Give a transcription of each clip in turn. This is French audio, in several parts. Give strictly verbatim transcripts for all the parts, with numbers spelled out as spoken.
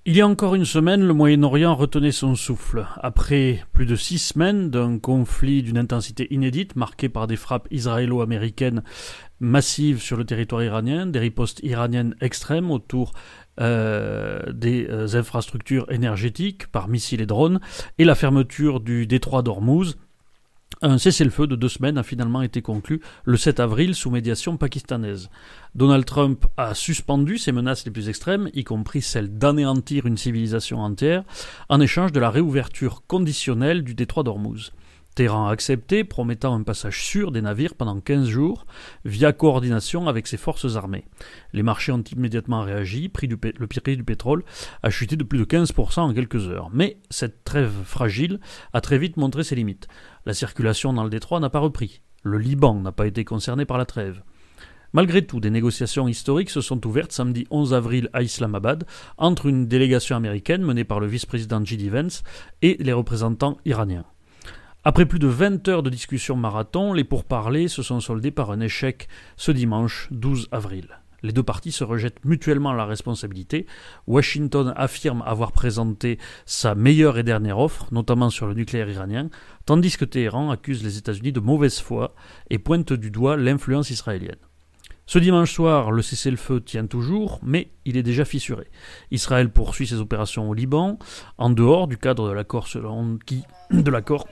Il y a encore une semaine, le Moyen-Orient retenait son souffle. Après plus de six semaines d'un conflit d'une intensité inédite, marqué par des frappes israélo-américaines massives sur le territoire iranien, des ripostes iraniennes extrêmes autour euh, des euh, infrastructures énergétiques par missiles et drones, et la fermeture du détroit d'Ormuz, un cessez-le-feu de deux semaines a finalement été conclu le sept avril sous médiation pakistanaise. Donald Trump a suspendu ses menaces les plus extrêmes, y compris celle d'anéantir une civilisation entière, en échange de la réouverture conditionnelle du détroit d'Ormuz. Téhéran a accepté, promettant un passage sûr des navires pendant quinze jours, via coordination avec ses forces armées. Les marchés ont immédiatement réagi, prix du pé- le prix du pétrole a chuté de plus de quinze pour cent en quelques heures. Mais cette trêve fragile a très vite montré ses limites. La circulation dans le détroit n'a pas repris. Le Liban n'a pas été concerné par la trêve. Malgré tout, des négociations historiques se sont ouvertes samedi onze avril à Islamabad entre une délégation américaine menée par le vice-président J D Vance et les représentants iraniens. Après plus de vingt heures de discussion marathon, les pourparlers se sont soldés par un échec ce dimanche douze avril. Les deux parties se rejettent mutuellement la responsabilité. Washington affirme avoir présenté sa meilleure et dernière offre, notamment sur le nucléaire iranien, tandis que Téhéran accuse les États-Unis de mauvaise foi et pointe du doigt l'influence israélienne. Ce dimanche soir, le cessez-le-feu tient toujours, mais il est déjà fissuré. Israël poursuit ses opérations au Liban, en dehors du cadre de l'accord selon qui, de l'accord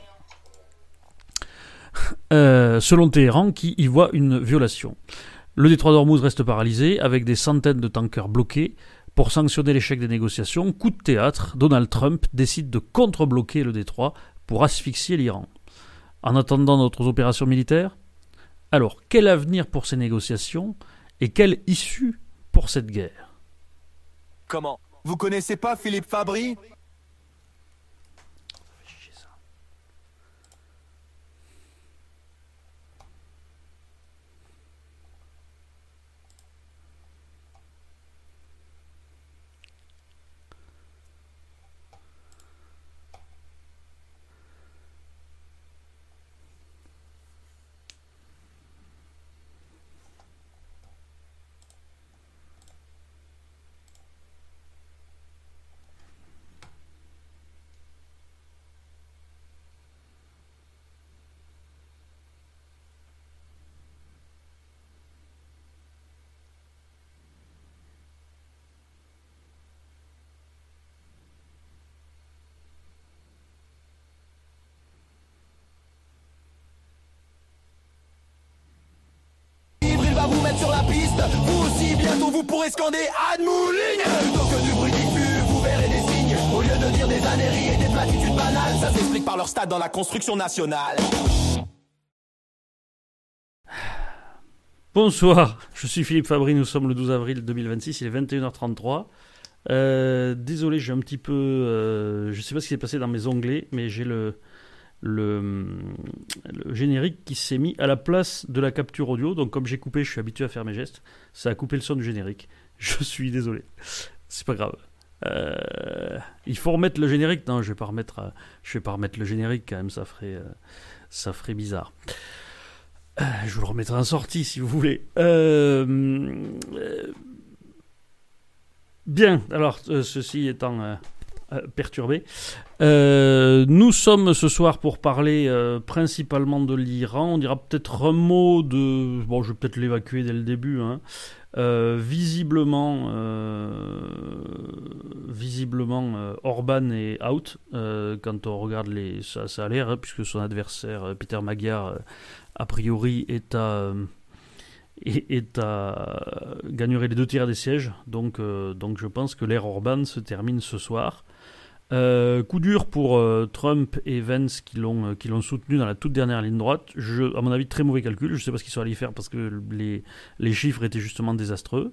Euh, selon Téhéran, qui y voit une violation. Le détroit d'Ormuz reste paralysé, avec des centaines de tankers bloqués. Pour sanctionner l'échec des négociations, coup de théâtre, Donald Trump décide de contre-bloquer le détroit pour asphyxier l'Iran. En attendant d'autres opérations militaires, alors quel avenir pour ces négociations et quelle issue pour cette guerre? Comment? Vous connaissez pas Philippe Fabry? Vous mettre sur la piste, vous aussi bientôt vous pourrez scander Admouline. Plutôt que du bruit diffus, vous verrez des signes. Au lieu de dire des âneries et des platitudes banales, ça s'explique par leur stade dans la construction nationale. Bonsoir, je suis Philippe Fabry, nous sommes le douze avril deux mille vingt-six, il est vingt et une heures trente-trois. Euh, désolé, j'ai un petit peu... Euh, je sais pas ce qui s'est passé dans mes onglets, mais j'ai le... Le, le générique qui s'est mis à la place de la capture audio. Donc comme j'ai coupé, je suis habitué à faire mes gestes, ça a coupé le son du générique. Je suis désolé, c'est pas grave. Euh, il faut remettre le générique. Non, je vais pas remettre, je vais pas remettre le générique quand même, ça ferait, ça ferait bizarre. Euh, je vous le remettrai en sortie si vous voulez. Euh, euh, bien, alors euh, ceci étant... Euh, Euh, perturbé. Euh, nous sommes ce soir pour parler euh, principalement de l'Iran. On dira peut-être un mot de... Bon, je vais peut-être l'évacuer dès le début. Hein. Euh, visiblement, euh, visiblement euh, Orban est out. Euh, quand on regarde les... Ça, ça a l'air, hein, puisque son adversaire, Peter Magyar, euh, a priori, est à... Euh, est à gagnerait les deux tiers des sièges. Donc, euh, donc je pense que l'ère Orban se termine ce soir. Euh, coup dur pour euh, Trump et Vance qui l'ont, euh, qui l'ont soutenu dans la toute dernière ligne droite. Je, à mon avis, très mauvais calcul. Je ne sais pas ce qu'ils sont allés faire parce que les, les chiffres étaient justement désastreux.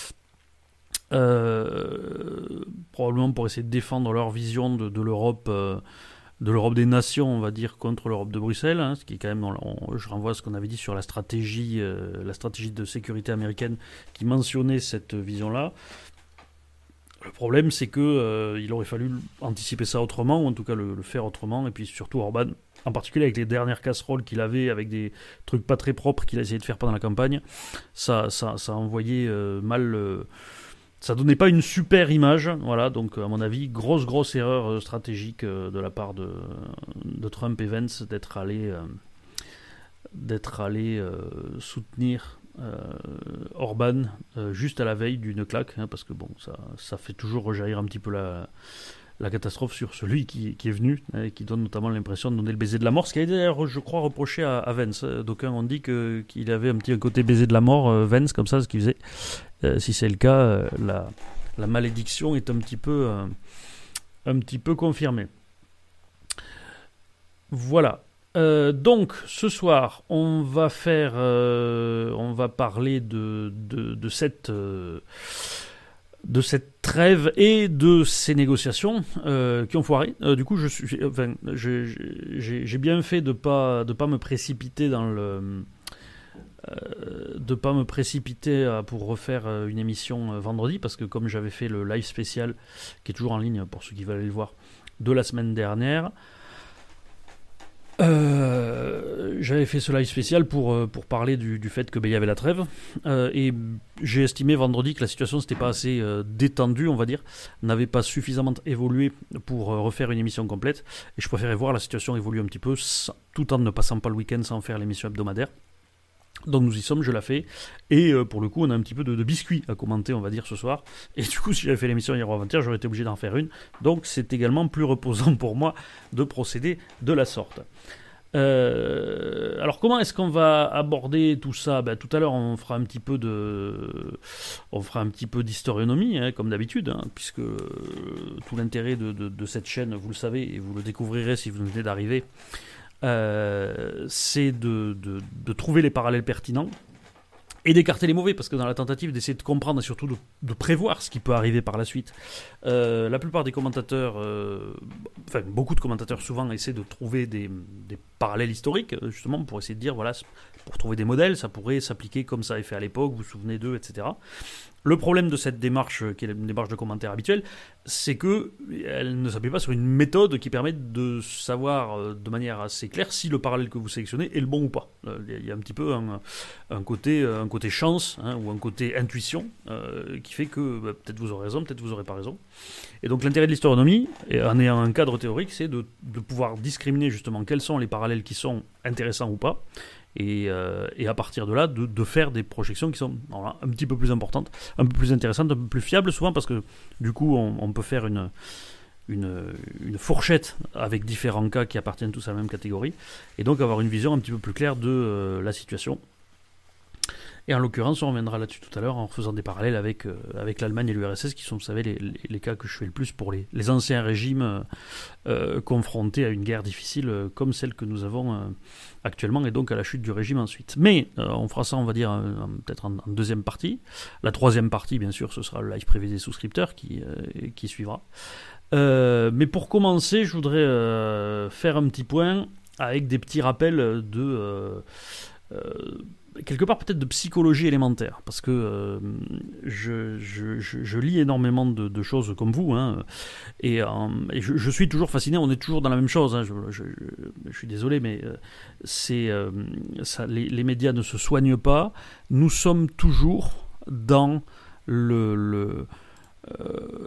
Euh, probablement pour essayer de défendre leur vision de, de l'Europe, euh, de l'Europe des nations, on va dire, contre l'Europe de Bruxelles. Hein, ce qui est quand même, on, je renvoie à ce qu'on avait dit sur la stratégie, euh, la stratégie de sécurité américaine qui mentionnait cette vision-là. Le problème, c'est qu'il euh, aurait fallu anticiper ça autrement, ou en tout cas le, le faire autrement, et puis surtout Orban, en particulier avec les dernières casseroles qu'il avait, avec des trucs pas très propres qu'il a essayé de faire pendant la campagne, ça, ça, ça a envoyé euh, mal, euh, ça donnait pas une super image, voilà, donc à mon avis, grosse grosse erreur stratégique de la part de, de Trump et Vance d'être allé, euh, d'être allé euh, soutenir euh, Orban euh, juste à la veille d'une claque, hein, parce que bon, ça, ça fait toujours rejaillir un petit peu la, la catastrophe sur celui qui, qui est venu, hein, et qui donne notamment l'impression de donner le baiser de la mort, ce qui a été d'ailleurs, je crois, reproché à, à Vance. D'aucuns ont dit que, qu'il avait un petit un côté baiser de la mort, euh, Vance, comme ça, ce qu'il faisait. Euh, si c'est le cas, euh, la, la malédiction est un petit peu, euh, un petit peu confirmée. Voilà. Euh, donc, ce soir, on va faire, euh, on va parler de, de, de cette, euh, de cette trêve et de ces négociations euh, qui ont foiré. Euh, du coup, je suis, enfin, je, j'ai, j'ai bien fait de pas, de pas me précipiter dans le. Euh, de pas me précipiter euh, pour refaire euh, une émission euh, vendredi, parce que comme j'avais fait le live spécial qui est toujours en ligne pour ceux qui veulent aller le voir de la semaine dernière, euh, j'avais fait ce live spécial pour, euh, pour parler du, du fait que ben, y avait la trêve, euh, et j'ai estimé vendredi que la situation n'était pas assez euh, détendue, on va dire, n'avait pas suffisamment évolué pour euh, refaire une émission complète, et je préférais voir la situation évoluer un petit peu sans, tout en ne passant pas le week-end sans faire l'émission hebdomadaire. Donc nous y sommes, je la fais, et euh, pour le coup on a un petit peu de, de biscuits à commenter, on va dire, ce soir, et du coup si j'avais fait l'émission hier ou avant-hier, j'aurais été obligé d'en faire une, donc c'est également plus reposant pour moi de procéder de la sorte. Euh, alors comment est-ce qu'on va aborder tout ça? Ben, tout à l'heure on fera un petit peu de, on fera un petit peu d'historionomie, hein, comme d'habitude, hein, puisque euh, tout l'intérêt de, de, de cette chaîne, vous le savez, et vous le découvrirez si vous venez d'arriver, Euh, c'est de, de, de trouver les parallèles pertinents et d'écarter les mauvais, parce que dans la tentative d'essayer de comprendre et surtout de, de prévoir ce qui peut arriver par la suite, euh, la plupart des commentateurs, euh, enfin beaucoup de commentateurs souvent essaient de trouver des, des parallèles historiques, justement pour essayer de dire, voilà, pour trouver des modèles, ça pourrait s'appliquer comme ça est fait à l'époque, vous vous souvenez d'eux, et cetera. Le problème de cette démarche, qui est une démarche de commentaire habituelle, c'est qu'elle ne s'appuie pas sur une méthode qui permet de savoir de manière assez claire si le parallèle que vous sélectionnez est le bon ou pas. Il y a un petit peu un, un, côté, un côté chance, hein, ou un côté intuition, euh, qui fait que bah, peut-être vous aurez raison, peut-être vous n'aurez pas raison. Et donc l'intérêt de l'historionomie, en ayant un cadre théorique, c'est de, de pouvoir discriminer justement quels sont les parallèles qui sont intéressants ou pas. Et, euh, et à partir de là, de, de faire des projections qui sont voilà, un petit peu plus importantes, un peu plus intéressantes, un peu plus fiables souvent, parce que du coup, on, on peut faire une, une, une fourchette avec différents cas qui appartiennent tous à la même catégorie, et donc avoir une vision un petit peu plus claire de euh, la situation. Et en l'occurrence, on reviendra là-dessus tout à l'heure en faisant des parallèles avec, euh, avec l'Allemagne et l'U R S S, qui sont, vous savez, les, les, les cas que je fais le plus pour les, les anciens régimes euh, confrontés à une guerre difficile euh, comme celle que nous avons euh, actuellement, et donc à la chute du régime ensuite. Mais euh, on fera ça, on va dire, euh, peut-être en, en deuxième partie. La troisième partie, bien sûr, ce sera le live privé des souscripteurs qui, euh, qui suivra. Euh, mais pour commencer, je voudrais euh, faire un petit point avec des petits rappels de... Euh, euh, quelque part peut-être de psychologie élémentaire, parce que euh, je, je, je, je lis énormément de, de choses comme vous, hein, et, euh, et je, je suis toujours fasciné, on est toujours dans la même chose, hein, je, je, je suis désolé, mais euh, c'est, euh, ça, les, les médias ne se soignent pas, nous sommes toujours dans le... le, euh,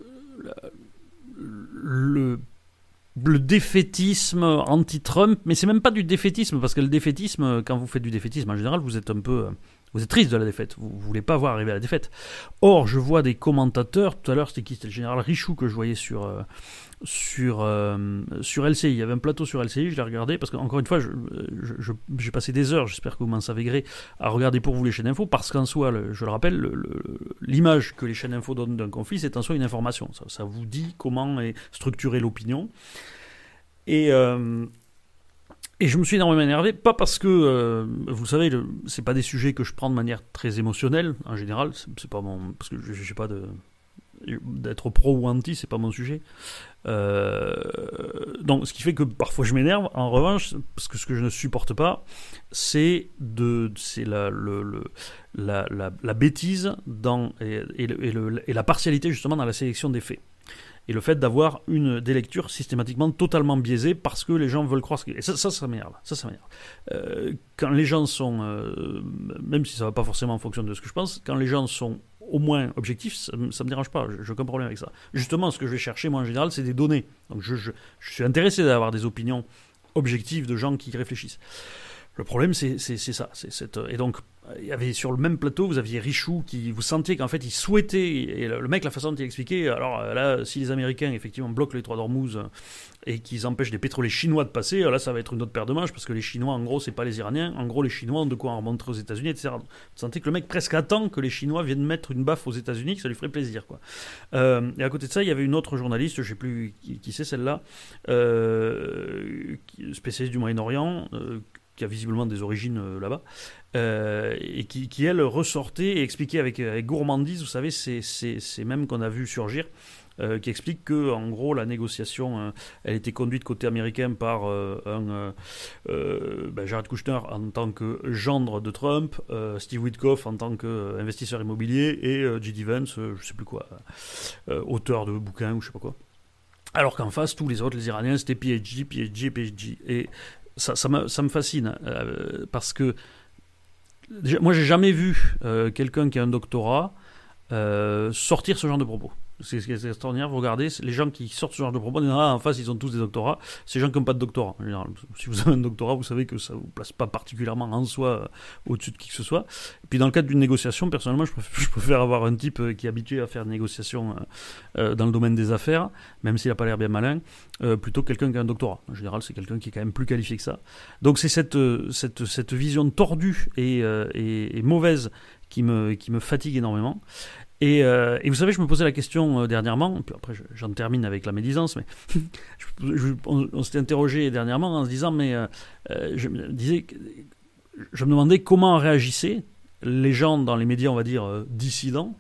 le le défaitisme anti-Trump, mais c'est même pas du défaitisme, parce que le défaitisme, quand vous faites du défaitisme, en général, vous êtes un peu... Vous êtes triste de la défaite, vous ne voulez pas voir arriver à la défaite. Or, je vois des commentateurs, tout à l'heure, c'était qui? C'était le général Richoux que je voyais sur, euh, sur, euh, sur L C I. Il y avait un plateau sur L C I, je l'ai regardé, parce qu'encore une fois, je, je, je, j'ai passé des heures, j'espère que vous m'en savez gré, à regarder pour vous les chaînes info, parce qu'en soi, le, je le rappelle, le, le, l'image que les chaînes info donnent d'un conflit, c'est en soi une information. Ça, ça vous dit comment est structurée l'opinion. Et... Euh, Et je me suis énormément énervé, pas parce que, euh, vous savez, le, c'est pas des sujets que je prends de manière très émotionnelle, en général, c'est, c'est pas mon... parce que je, je sais pas de... d'être pro ou anti, c'est pas mon sujet. Euh, donc, ce qui fait que parfois je m'énerve. En revanche, parce que ce que je ne supporte pas, c'est, de, c'est la, le, le, la, la, la bêtise dans, et, et, le, et, le, et la partialité, justement, dans la sélection des faits. Et le fait d'avoir une des lectures systématiquement totalement biaisées parce que les gens veulent croire ce qu'ils... Et ça, ça, ça m'énerve. Ça, ça m'énerve. Euh, quand les gens sont... Euh, même si ça ne va pas forcément en fonction de ce que je pense, quand les gens sont au moins objectif, ça ne me dérange pas, je n'ai aucun problème avec ça. Justement, ce que je vais chercher, moi, en général, c'est des données. Donc, je, je, je suis intéressé d'avoir des opinions objectives de gens qui réfléchissent. Le problème, c'est, c'est, c'est ça. C'est cette... Et donc, il y avait sur le même plateau, vous aviez Richoux qui, vous sentiez qu'en fait, il souhaitait, et le mec, la façon dont il expliquait, alors là, si les Américains, effectivement, bloquent les trois d'Ormuz et qu'ils empêchent des pétroliers chinois de passer, là, ça va être une autre paire de manches, parce que les Chinois, en gros, c'est pas les Iraniens. En gros, les Chinois ont de quoi en remontrer aux États-Unis, et cetera. Vous sentez que le mec presque attend que les Chinois viennent mettre une baffe aux États-Unis, que ça lui ferait plaisir, quoi. Euh, et à côté de ça, il y avait une autre journaliste, je sais plus qui, qui c'est celle-là, euh, spécialiste du Moyen-Orient, euh, qui a visiblement des origines euh, là-bas, euh, et qui, qui, elle, ressortait et expliquait avec, avec gourmandise, vous savez, ces, ces, ces mêmes qu'on a vu surgir, euh, qui expliquent que, en gros, la négociation, euh, elle était conduite côté américain par euh, un euh, euh, ben Jared Kushner en tant que gendre de Trump, euh, Steve Witkoff en tant qu'investisseur immobilier, et euh, J D Vance, euh, je sais plus quoi, euh, auteur de bouquins ou je sais pas quoi. Alors qu'en face, tous les autres, les Iraniens, c'était P H D, P H D, P H D. Et ça, ça, me, ça me fascine, euh, parce que déjà, moi, j'ai jamais vu euh, quelqu'un qui a un doctorat euh, sortir ce genre de propos. C'est, c'est, c'est extraordinaire, vous regardez, les gens qui sortent ce genre de propos, en face, ils ont tous des doctorats. Ces gens qui n'ont pas de doctorat, en général. Si vous avez un doctorat, vous savez que ça ne vous place pas particulièrement en soi euh, au-dessus de qui que ce soit. Et puis, dans le cadre d'une négociation, personnellement, je préfère, je préfère avoir un type qui est habitué à faire des négociations euh, dans le domaine des affaires, même s'il n'a pas l'air bien malin, euh, plutôt que quelqu'un qui a un doctorat. En général, c'est quelqu'un qui est quand même plus qualifié que ça. Donc, c'est cette, cette, cette vision tordue et, euh, et, et mauvaise qui me, qui me fatigue énormément. Et, euh, et vous savez, je me posais la question euh, dernièrement, puis après je, j'en termine avec la médisance, mais je, je, on, on s'était interrogé dernièrement en se disant, mais euh, je me disais, je me demandais comment réagissaient les gens dans les médias, on va dire, euh, dissidents,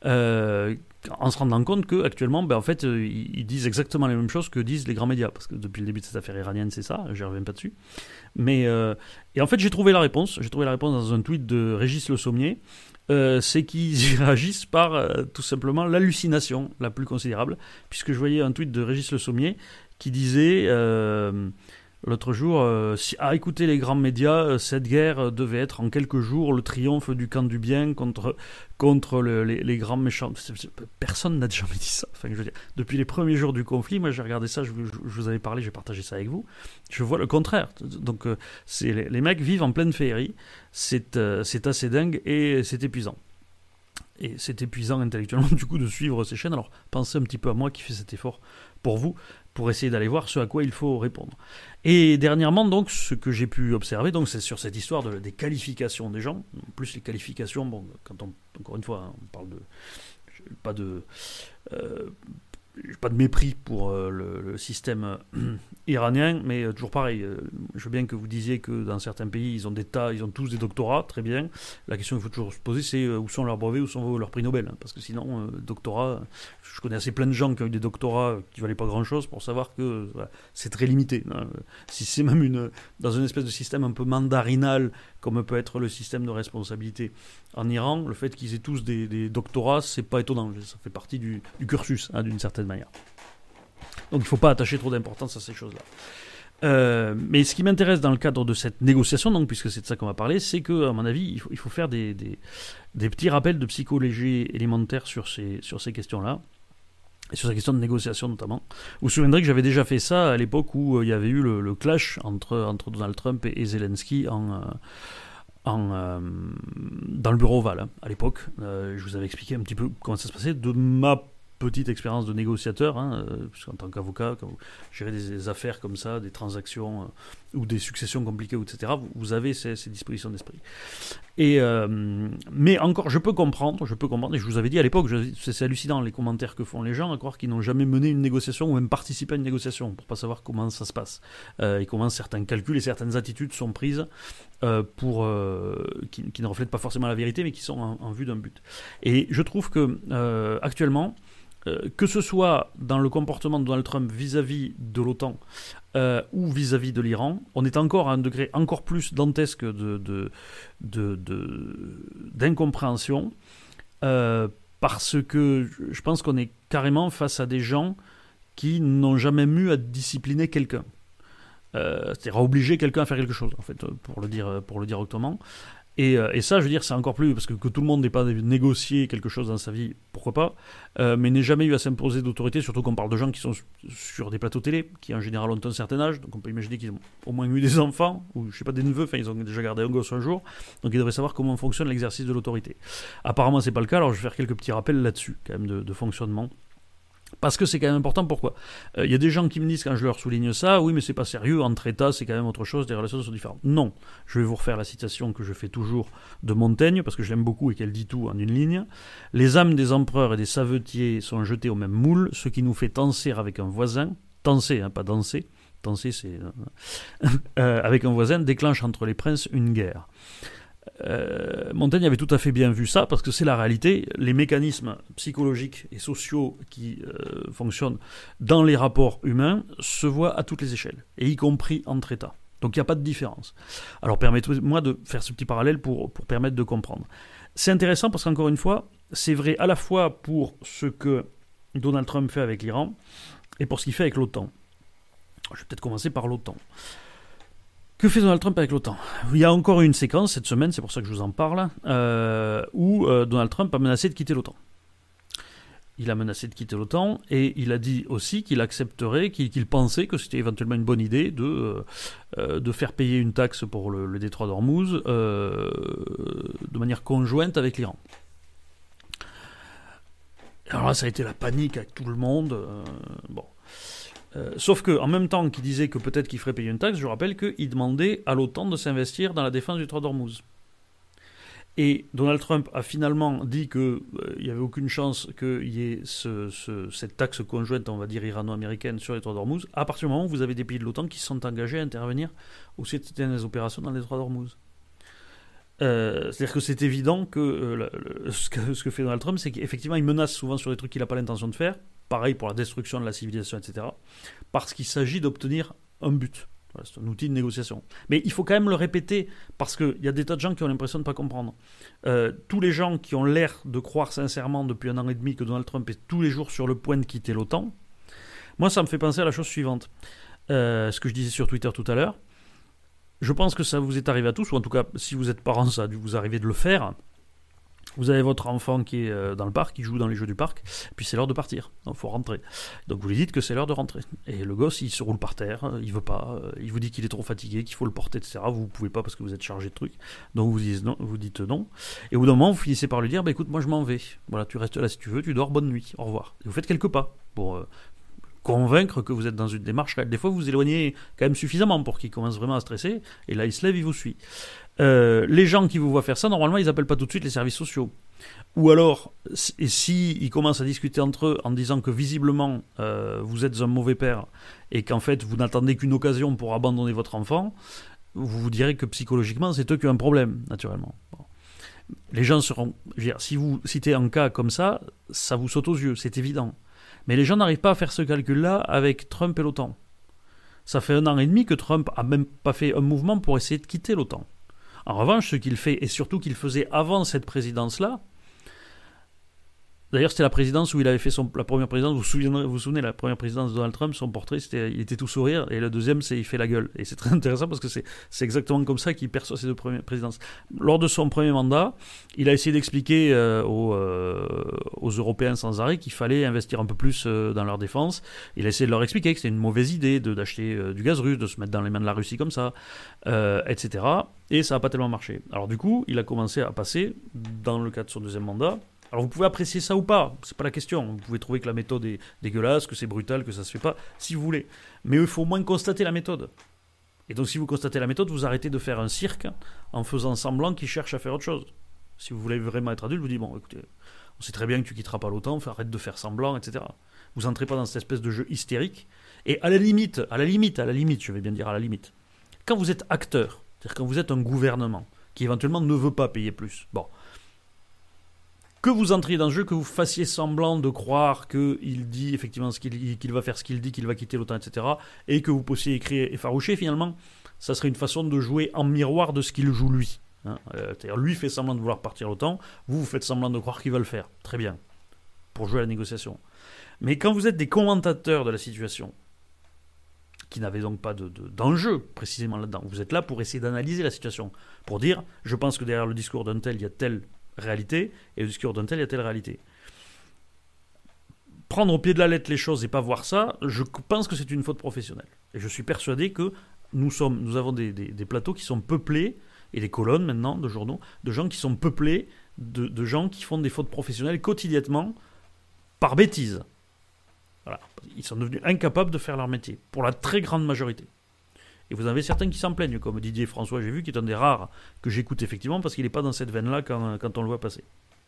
euh, en se rendant compte qu'actuellement, ben, en fait, euh, ils, ils disent exactement les mêmes choses que disent les grands médias, parce que depuis le début de cette affaire iranienne, c'est ça, je ne reviens pas dessus. Mais, euh, et en fait, j'ai trouvé la réponse, j'ai trouvé la réponse dans un tweet de Régis Le Sommier. Euh, c'est qu'ils réagissent par euh, tout simplement l'hallucination la plus considérable, puisque je voyais un tweet de Régis Le Sommier qui disait euh, l'autre jour, euh, si, à écouter les grands médias, cette guerre devait être en quelques jours le triomphe du camp du bien contre, contre le, les, les grands méchants. Personne n'a jamais dit ça. Enfin, je veux dire, depuis les premiers jours du conflit, moi j'ai regardé ça, je, je, je vous avais parlé, j'ai partagé ça avec vous, je vois le contraire. Donc euh, c'est, les, les mecs vivent en pleine féerie, c'est, euh, c'est assez dingue et c'est épuisant. Et c'est épuisant intellectuellement du coup de suivre ces chaînes. Alors pensez un petit peu à moi qui fais cet effort pour vous, pour essayer d'aller voir ce à quoi il faut répondre. Et dernièrement, donc, ce que j'ai pu observer, donc, c'est sur cette histoire de, des qualifications des gens. En plus, les qualifications, bon, quand on, encore une fois, on parle de, pas de, euh, pas de mépris pour euh, le, le système euh, iranien, mais euh, toujours pareil. Euh, je veux bien que vous disiez que dans certains pays, ils ont des tas, ils ont tous des doctorats, très bien. La question qu'il faut toujours se poser, c'est euh, où sont leurs brevets, où sont leurs prix Nobel, hein, parce que sinon, euh, doctorat, je connais assez plein de gens qui ont eu des doctorats qui valaient pas grand-chose pour savoir que euh, voilà, c'est très limité. Hein. Si c'est même une, dans une espèce de système un peu mandarinal, comme peut être le système de responsabilité en Iran, le fait qu'ils aient tous des, des doctorats, c'est pas étonnant. Ça fait partie du, du cursus, hein, d'une certaine manière. Donc il ne faut pas attacher trop d'importance à ces choses-là. Euh, mais ce qui m'intéresse dans le cadre de cette négociation, donc, puisque c'est de ça qu'on va parler, c'est qu'à mon avis, il faut, il faut faire des, des, des petits rappels de psychologie élémentaire sur ces, sur ces questions-là, et sur ces questions de négociation notamment. Vous vous souviendrez que j'avais déjà fait ça à l'époque où euh, il y avait eu le, le clash entre, entre Donald Trump et, et Zelensky en... Euh, En, euh, dans le bureau ovale, hein, à l'époque. Euh, je vous avais expliqué un petit peu comment ça se passait de ma petite expérience de négociateur, hein, euh, puisqu'en tant qu'avocat, quand vous gérez des, des affaires comme ça, des transactions euh, ou des successions compliquées, et cetera, vous, vous avez ces, ces dispositions d'esprit. Et, euh, mais encore, je peux comprendre, je peux comprendre, et je vous avais dit à l'époque, je, c'est, c'est hallucinant les commentaires que font les gens, à croire qu'ils n'ont jamais mené une négociation ou même participé à une négociation, pour ne pas savoir comment ça se passe, euh, et comment certains calculs et certaines attitudes sont prises euh, pour, euh, qui, qui ne reflètent pas forcément la vérité, mais qui sont en, en vue d'un but. Et je trouve que euh, actuellement, euh, que ce soit dans le comportement de Donald Trump vis-à-vis de l'OTAN euh, ou vis-à-vis de l'Iran, on est encore à un degré encore plus dantesque de, de, de, de, d'incompréhension, euh, parce que je pense qu'on est carrément face à des gens qui n'ont jamais eu à discipliner quelqu'un. Euh, c'est-à-dire à obliger quelqu'un à faire quelque chose, en fait, pour le dire, pour le dire autrement. Et, et ça, je veux dire, c'est encore plus, parce que, que tout le monde n'ait pas négocié quelque chose dans sa vie, pourquoi pas, euh, mais n'ait jamais eu à s'imposer d'autorité, surtout qu'on parle de gens qui sont sur des plateaux télé, qui en général ont un certain âge, donc on peut imaginer qu'ils ont au moins eu des enfants, ou je sais pas, des neveux, enfin ils ont déjà gardé un gosse un jour, donc ils devraient savoir comment fonctionne l'exercice de l'autorité. Apparemment, c'est pas le cas, alors je vais faire quelques petits rappels là-dessus, quand même, de, de fonctionnement. Parce que c'est quand même important, pourquoi ? Il euh, y a des gens qui me disent, quand je leur souligne ça, oui mais c'est pas sérieux, entre États c'est quand même autre chose, les relations sont différentes. Non, je vais vous refaire la citation que je fais toujours de Montaigne, parce que je l'aime beaucoup et qu'elle dit tout en une ligne. Les âmes des empereurs et des savetiers sont jetées au même moule, ce qui nous fait tancer avec un voisin, tancer, hein, pas danser, tancer c'est... euh, avec un voisin déclenche entre les princes une guerre. Euh, Montaigne avait tout à fait bien vu ça, parce que c'est la réalité. Les mécanismes psychologiques et sociaux qui euh, fonctionnent dans les rapports humains se voient à toutes les échelles, et y compris entre États. Donc il n'y a pas de différence. Alors permettez-moi de faire ce petit parallèle pour, pour permettre de comprendre. C'est intéressant parce qu'encore une fois, c'est vrai à la fois pour ce que Donald Trump fait avec l'Iran et pour ce qu'il fait avec l'OTAN. Je vais peut-être commencer par l'OTAN. Que fait Donald Trump avec l'OTAN ? Il y a encore une séquence cette semaine, c'est pour ça que je vous en parle, euh, où euh, Donald Trump a menacé de quitter l'OTAN. Il a menacé de quitter l'OTAN et il a dit aussi qu'il accepterait, qu'il, qu'il pensait que c'était éventuellement une bonne idée de, euh, de faire payer une taxe pour le, le détroit d'Ormuz euh, de manière conjointe avec l'Iran. Alors là, ça a été la panique avec tout le monde. Euh, bon. Euh, sauf qu'en même temps qu'il disait que peut-être qu'il ferait payer une taxe, je rappelle qu'il demandait à l'OTAN de s'investir dans la défense du détroit d'Ormuz. Et Donald Trump a finalement dit qu'il euh, n'y avait aucune chance qu'il y ait ce, ce, cette taxe conjointe, on va dire, irano-américaine sur le détroit d'Ormuz, à partir du moment où vous avez des pays de l'OTAN qui sont engagés à intervenir au sein des opérations dans le détroit d'Ormuz. Euh, c'est-à-dire que c'est évident que, euh, le, le, ce que ce que fait Donald Trump, c'est qu'effectivement il menace souvent sur des trucs qu'il n'a pas l'intention de faire, pareil pour la destruction de la civilisation, et cetera, parce qu'il s'agit d'obtenir un but. Voilà, c'est un outil de négociation. Mais il faut quand même le répéter, parce qu'il y a des tas de gens qui ont l'impression de ne pas comprendre. Euh, tous les gens qui ont l'air de croire sincèrement depuis un an et demi que Donald Trump est tous les jours sur le point de quitter l'OTAN, moi ça me fait penser à la chose suivante. Euh, ce que je disais sur Twitter tout à l'heure, je pense que ça vous est arrivé à tous, ou en tout cas, si vous êtes parents, ça a dû vous arriver de le faire. Vous avez votre enfant qui est dans le parc, qui joue dans les jeux du parc, puis c'est l'heure de partir, il faut rentrer. Donc vous lui dites que c'est l'heure de rentrer. Et le gosse, il se roule par terre, il veut pas, il vous dit qu'il est trop fatigué, qu'il faut le porter, et cetera. Vous ne pouvez pas parce que vous êtes chargé de trucs, donc vous dites non. Vous dites non. Et au bout d'un moment, vous finissez par lui dire, bah, écoute, moi je m'en vais. Voilà, tu restes là si tu veux, tu dors, bonne nuit, au revoir. Et vous faites quelques pas pour... Euh, convaincre que vous êtes dans une démarche. Des fois, vous vous éloignez quand même suffisamment pour qu'il commence vraiment à stresser, et là, il se lève, il vous suit. Euh, les gens qui vous voient faire ça, normalement, ils n'appellent pas tout de suite les services sociaux. Ou alors, et si ils commencent à discuter entre eux en disant que visiblement, euh, vous êtes un mauvais père, et qu'en fait, vous n'attendez qu'une occasion pour abandonner votre enfant, vous vous direz que psychologiquement, c'est eux qui ont un problème, naturellement. Bon. Les gens seront... Je veux dire, si vous citez un cas comme ça, ça vous saute aux yeux, c'est évident. Mais les gens n'arrivent pas à faire ce calcul-là avec Trump et l'OTAN. Ça fait un an et demi que Trump n'a même pas fait un mouvement pour essayer de quitter l'OTAN. En revanche, ce qu'il fait, et surtout qu'il faisait avant cette présidence-là, d'ailleurs c'était la présidence où il avait fait son, la première présidence, vous vous souvenez, vous vous souvenez la première présidence de Donald Trump, son portrait, c'était, il était tout sourire, et le deuxième, c'est il fait la gueule. Et c'est très intéressant parce que c'est, c'est exactement comme ça qu'il perçoit ses deux premières présidences. Lors de son premier mandat, il a essayé d'expliquer euh, aux, euh, aux Européens sans arrêt qu'il fallait investir un peu plus euh, dans leur défense. Il a essayé de leur expliquer que c'était une mauvaise idée de, d'acheter euh, du gaz russe, de se mettre dans les mains de la Russie comme ça, euh, et cetera. Et ça n'a pas tellement marché. Alors du coup, il a commencé à passer, dans le cadre de son deuxième mandat. Alors vous pouvez apprécier ça ou pas, c'est pas la question. Vous pouvez trouver que la méthode est dégueulasse, que c'est brutal, que ça se fait pas, si vous voulez. Mais il faut au moins constater la méthode. Et donc si vous constatez la méthode, vous arrêtez de faire un cirque en faisant semblant qu'il cherche à faire autre chose. Si vous voulez vraiment être adulte, vous dites, bon écoutez, on sait très bien que tu quitteras pas l'OTAN, arrête de faire semblant, et cetera. Vous n'entrez pas dans cette espèce de jeu hystérique. Et à la limite, à la limite, à la limite, je vais bien dire à la limite, quand vous êtes acteur, c'est-à-dire quand vous êtes un gouvernement qui éventuellement ne veut pas payer plus, bon, que vous entriez dans ce jeu, que vous fassiez semblant de croire qu'il dit effectivement ce qu'il, qu'il va faire ce qu'il dit, qu'il va quitter l'OTAN, et cetera, et que vous puissiez écrire effaroucher, finalement, ça serait une façon de jouer en miroir de ce qu'il joue lui. Hein. Euh, c'est-à-dire, lui fait semblant de vouloir partir l'OTAN, vous, vous faites semblant de croire qu'il va le faire. Très bien, pour jouer à la négociation. Mais quand vous êtes des commentateurs de la situation, qui n'avait donc pas de, de, d'enjeu précisément là-dedans. Vous êtes là pour essayer d'analyser la situation, pour dire, je pense que derrière le discours d'un tel, il y a telle réalité, et le discours d'un tel, il y a telle réalité. Prendre au pied de la lettre les choses et pas voir ça, je pense que c'est une faute professionnelle. Et je suis persuadé que nous, sommes, nous avons des, des, des plateaux qui sont peuplés, et des colonnes maintenant de journaux, de gens qui sont peuplés de, de gens qui font des fautes professionnelles quotidiennement par bêtise. Voilà. Ils sont devenus incapables de faire leur métier, pour la très grande majorité. Et vous en avez certains qui s'en plaignent, comme Didier François, j'ai vu, qui est un des rares que j'écoute effectivement, parce qu'il n'est pas dans cette veine-là quand, quand on le voit passer.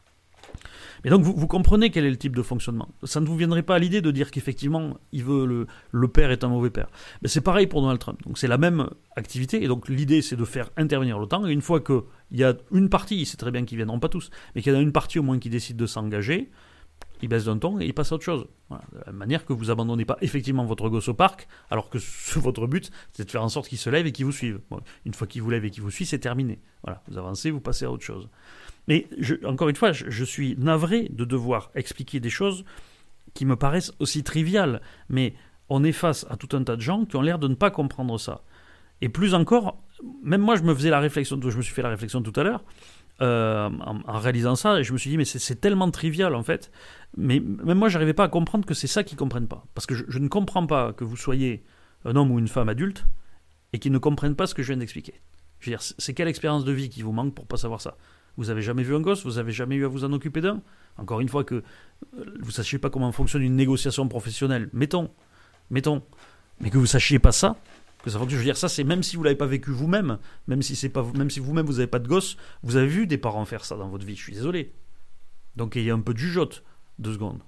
Mais donc vous, vous comprenez quel est le type de fonctionnement. Ça ne vous viendrait pas à l'idée de dire qu'effectivement, il veut le, le père est un mauvais père. Mais c'est pareil pour Donald Trump. Donc c'est la même activité, et donc l'idée c'est de faire intervenir l'OTAN, et une fois qu'il y a une partie, il sait très bien qu'ils ne viendront pas tous, mais qu'il y en a une partie au moins qui décide de s'engager, il baisse d'un ton et il passe à autre chose. Voilà. De la même manière que vous n'abandonnez pas effectivement votre gosse au parc, alors que votre but, c'est de faire en sorte qu'il se lève et qu'il vous suive. Bon, une fois qu'il vous lève et qu'il vous suit, c'est terminé. Voilà. Vous avancez, vous passez à autre chose. Mais je, encore une fois, je, je suis navré de devoir expliquer des choses qui me paraissent aussi triviales. Mais on est face à tout un tas de gens qui ont l'air de ne pas comprendre ça. Et plus encore, même moi, je me faisais la réflexion, je me suis fait la réflexion tout à l'heure, Euh, en, en réalisant ça, et je me suis dit mais c'est, c'est tellement trivial en fait, mais même moi j'arrivais pas à comprendre que c'est ça qu'ils comprennent pas, parce que je, je ne comprends pas que vous soyez un homme ou une femme adulte et qu'ils ne comprennent pas ce que je viens d'expliquer. Je veux dire, c'est quelle expérience de vie qui vous manque pour pas savoir ça? Vous avez jamais vu un gosse, vous avez jamais eu à vous en occuper d'un, encore une fois que vous sachiez pas comment fonctionne une négociation professionnelle, mettons mettons mais que vous sachiez pas ça, que ça fonctionne. Je veux dire, ça, c'est même si vous ne l'avez pas vécu vous-même, même si, c'est pas, même si vous-même vous n'avez pas de gosse, vous avez vu des parents faire ça dans votre vie, je suis désolé. Donc il y a un peu de jugeote, deux secondes.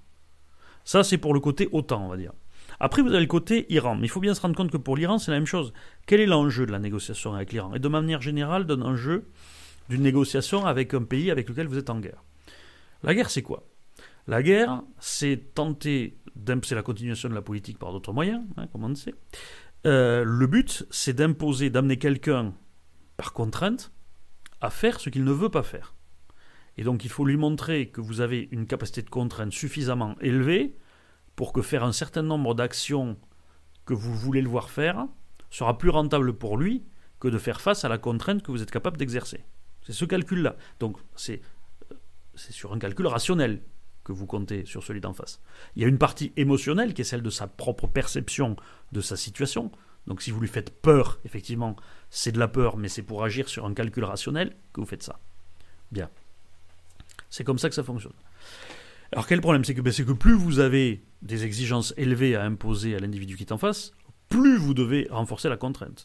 Ça, c'est pour le côté OTAN, on va dire. Après, vous avez le côté Iran, mais il faut bien se rendre compte que pour l'Iran, c'est la même chose. Quel est l'enjeu de la négociation avec l'Iran? Et de manière générale, d'un enjeu d'une négociation avec un pays avec lequel vous êtes en guerre. La guerre, c'est quoi? La guerre, c'est tenter, c'est la continuation de la politique par d'autres moyens, hein, comme on le sait. Euh, le but, c'est d'imposer, d'amener quelqu'un par contrainte à faire ce qu'il ne veut pas faire. Et donc, il faut lui montrer que vous avez une capacité de contrainte suffisamment élevée pour que faire un certain nombre d'actions que vous voulez le voir faire sera plus rentable pour lui que de faire face à la contrainte que vous êtes capable d'exercer. C'est ce calcul-là. Donc, c'est, c'est sur un calcul rationnel que vous comptez sur celui d'en face. Il y a une partie émotionnelle qui est celle de sa propre perception de sa situation. Donc si vous lui faites peur, effectivement, c'est de la peur, mais c'est pour agir sur un calcul rationnel que vous faites ça. Bien. C'est comme ça que ça fonctionne. Alors quel problème? C'est que, ben, c'est que plus vous avez des exigences élevées à imposer à l'individu qui est en face, plus vous devez renforcer la contrainte.